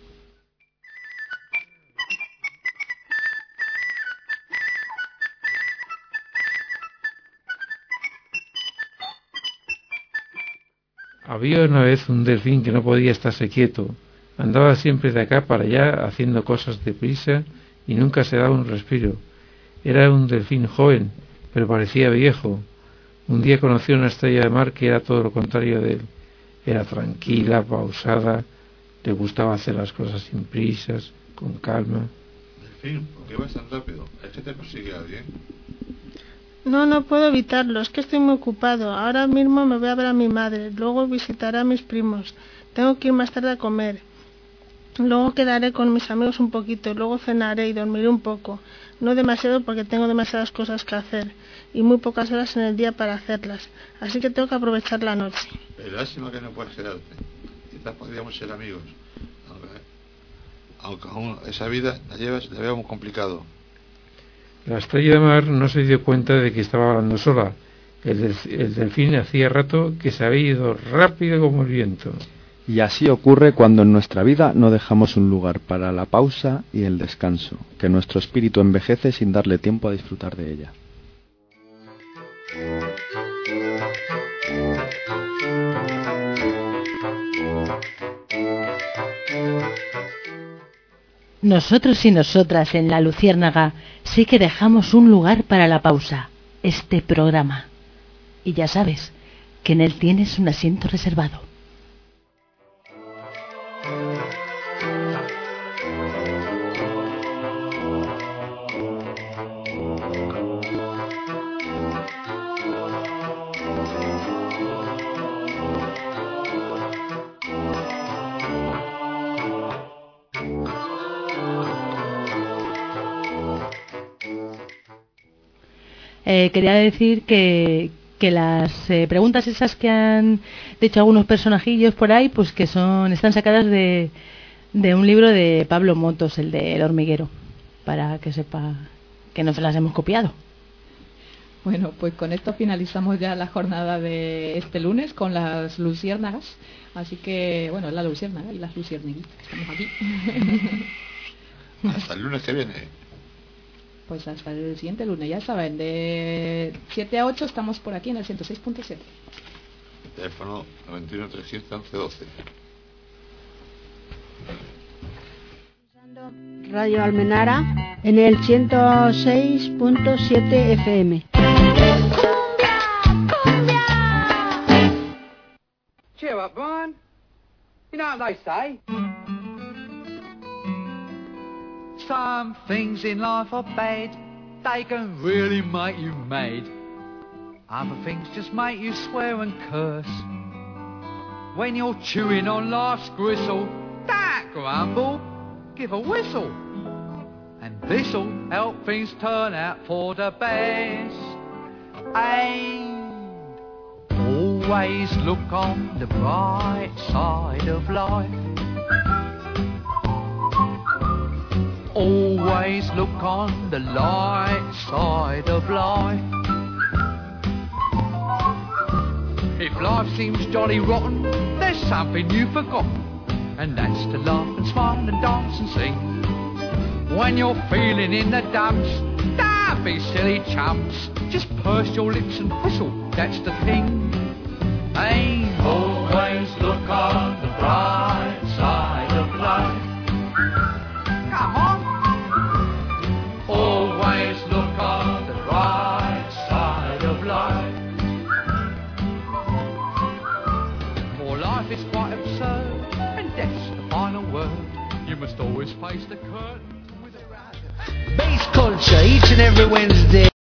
Había una vez un delfín que no podía estarse quieto. Andaba siempre de acá para allá haciendo cosas deprisa y nunca se daba un respiro. Era un delfín joven, pero parecía viejo. Un día conoció una estrella de mar que era todo lo contrario de él. Era tranquila, pausada, le gustaba hacer las cosas sin prisas, con calma. Delfín, ¿por qué vas tan rápido? ¿Es que te persigue alguien? No, no puedo evitarlo, es que estoy muy ocupado. Ahora mismo me voy a ver a mi madre, luego visitaré a mis primos. Tengo que ir más tarde a comer. Luego quedaré con mis amigos un poquito, luego cenaré y dormiré un poco. No demasiado porque tengo demasiadas cosas que hacer y muy pocas horas en el día para hacerlas. Así que tengo que aprovechar la noche. Pero lástima que no puedas quedarte. Quizás podríamos ser amigos. Aunque, aunque aún esa vida la llevas, la veo muy complicado. La estrella de mar no se dio cuenta de que estaba hablando sola. El, del, el delfín hacía rato que se había ido rápido como el viento. Y así ocurre cuando en nuestra vida no dejamos un lugar para la pausa y el descanso, que nuestro espíritu envejece sin darle tiempo a disfrutar de ella. Nosotros y nosotras en La Luciérnaga sí que dejamos un lugar para la pausa, este programa. Y ya sabes que en él tienes un asiento reservado. Eh, quería decir que, que las eh, preguntas esas que han dicho algunos personajillos por ahí, pues que son están sacadas de, de un libro de Pablo Motos, el de El hormiguero, para que sepa que no se las hemos copiado. Bueno, pues con esto finalizamos ya la jornada de este lunes con las luciérnagas. Así que, bueno, la luciérnaga y las lucierneguitas, estamos aquí. Hasta el lunes que viene. Pues hasta el siguiente lunes, ya saben, de siete a ocho estamos por aquí en el ciento seis punto siete. Teléfono noventa y uno, trescientos once, doce. Radio Almenara en el ciento seis punto siete F M. Cheer up, Brian. You know what they say? Some things in life are bad. They can really make you mad. Other things just make you swear and curse. When you're chewing on life's gristle, don't grumble, give a whistle. And this'll help things turn out for the best. And always look on the bright side of life. Always look on the light side of life. If life seems jolly rotten, there's something you've forgotten, and that's to laugh and smile and dance and sing. When you're feeling in the dumps, don't be silly chumps. Just purse your lips and whistle, that's the thing. Hey, always look on the bright side of life. Come on. Always look on the right side of life. For life is quite absurd, and death's the final word. You must always face the curtain with a razor. Bass culture each and every Wednesday.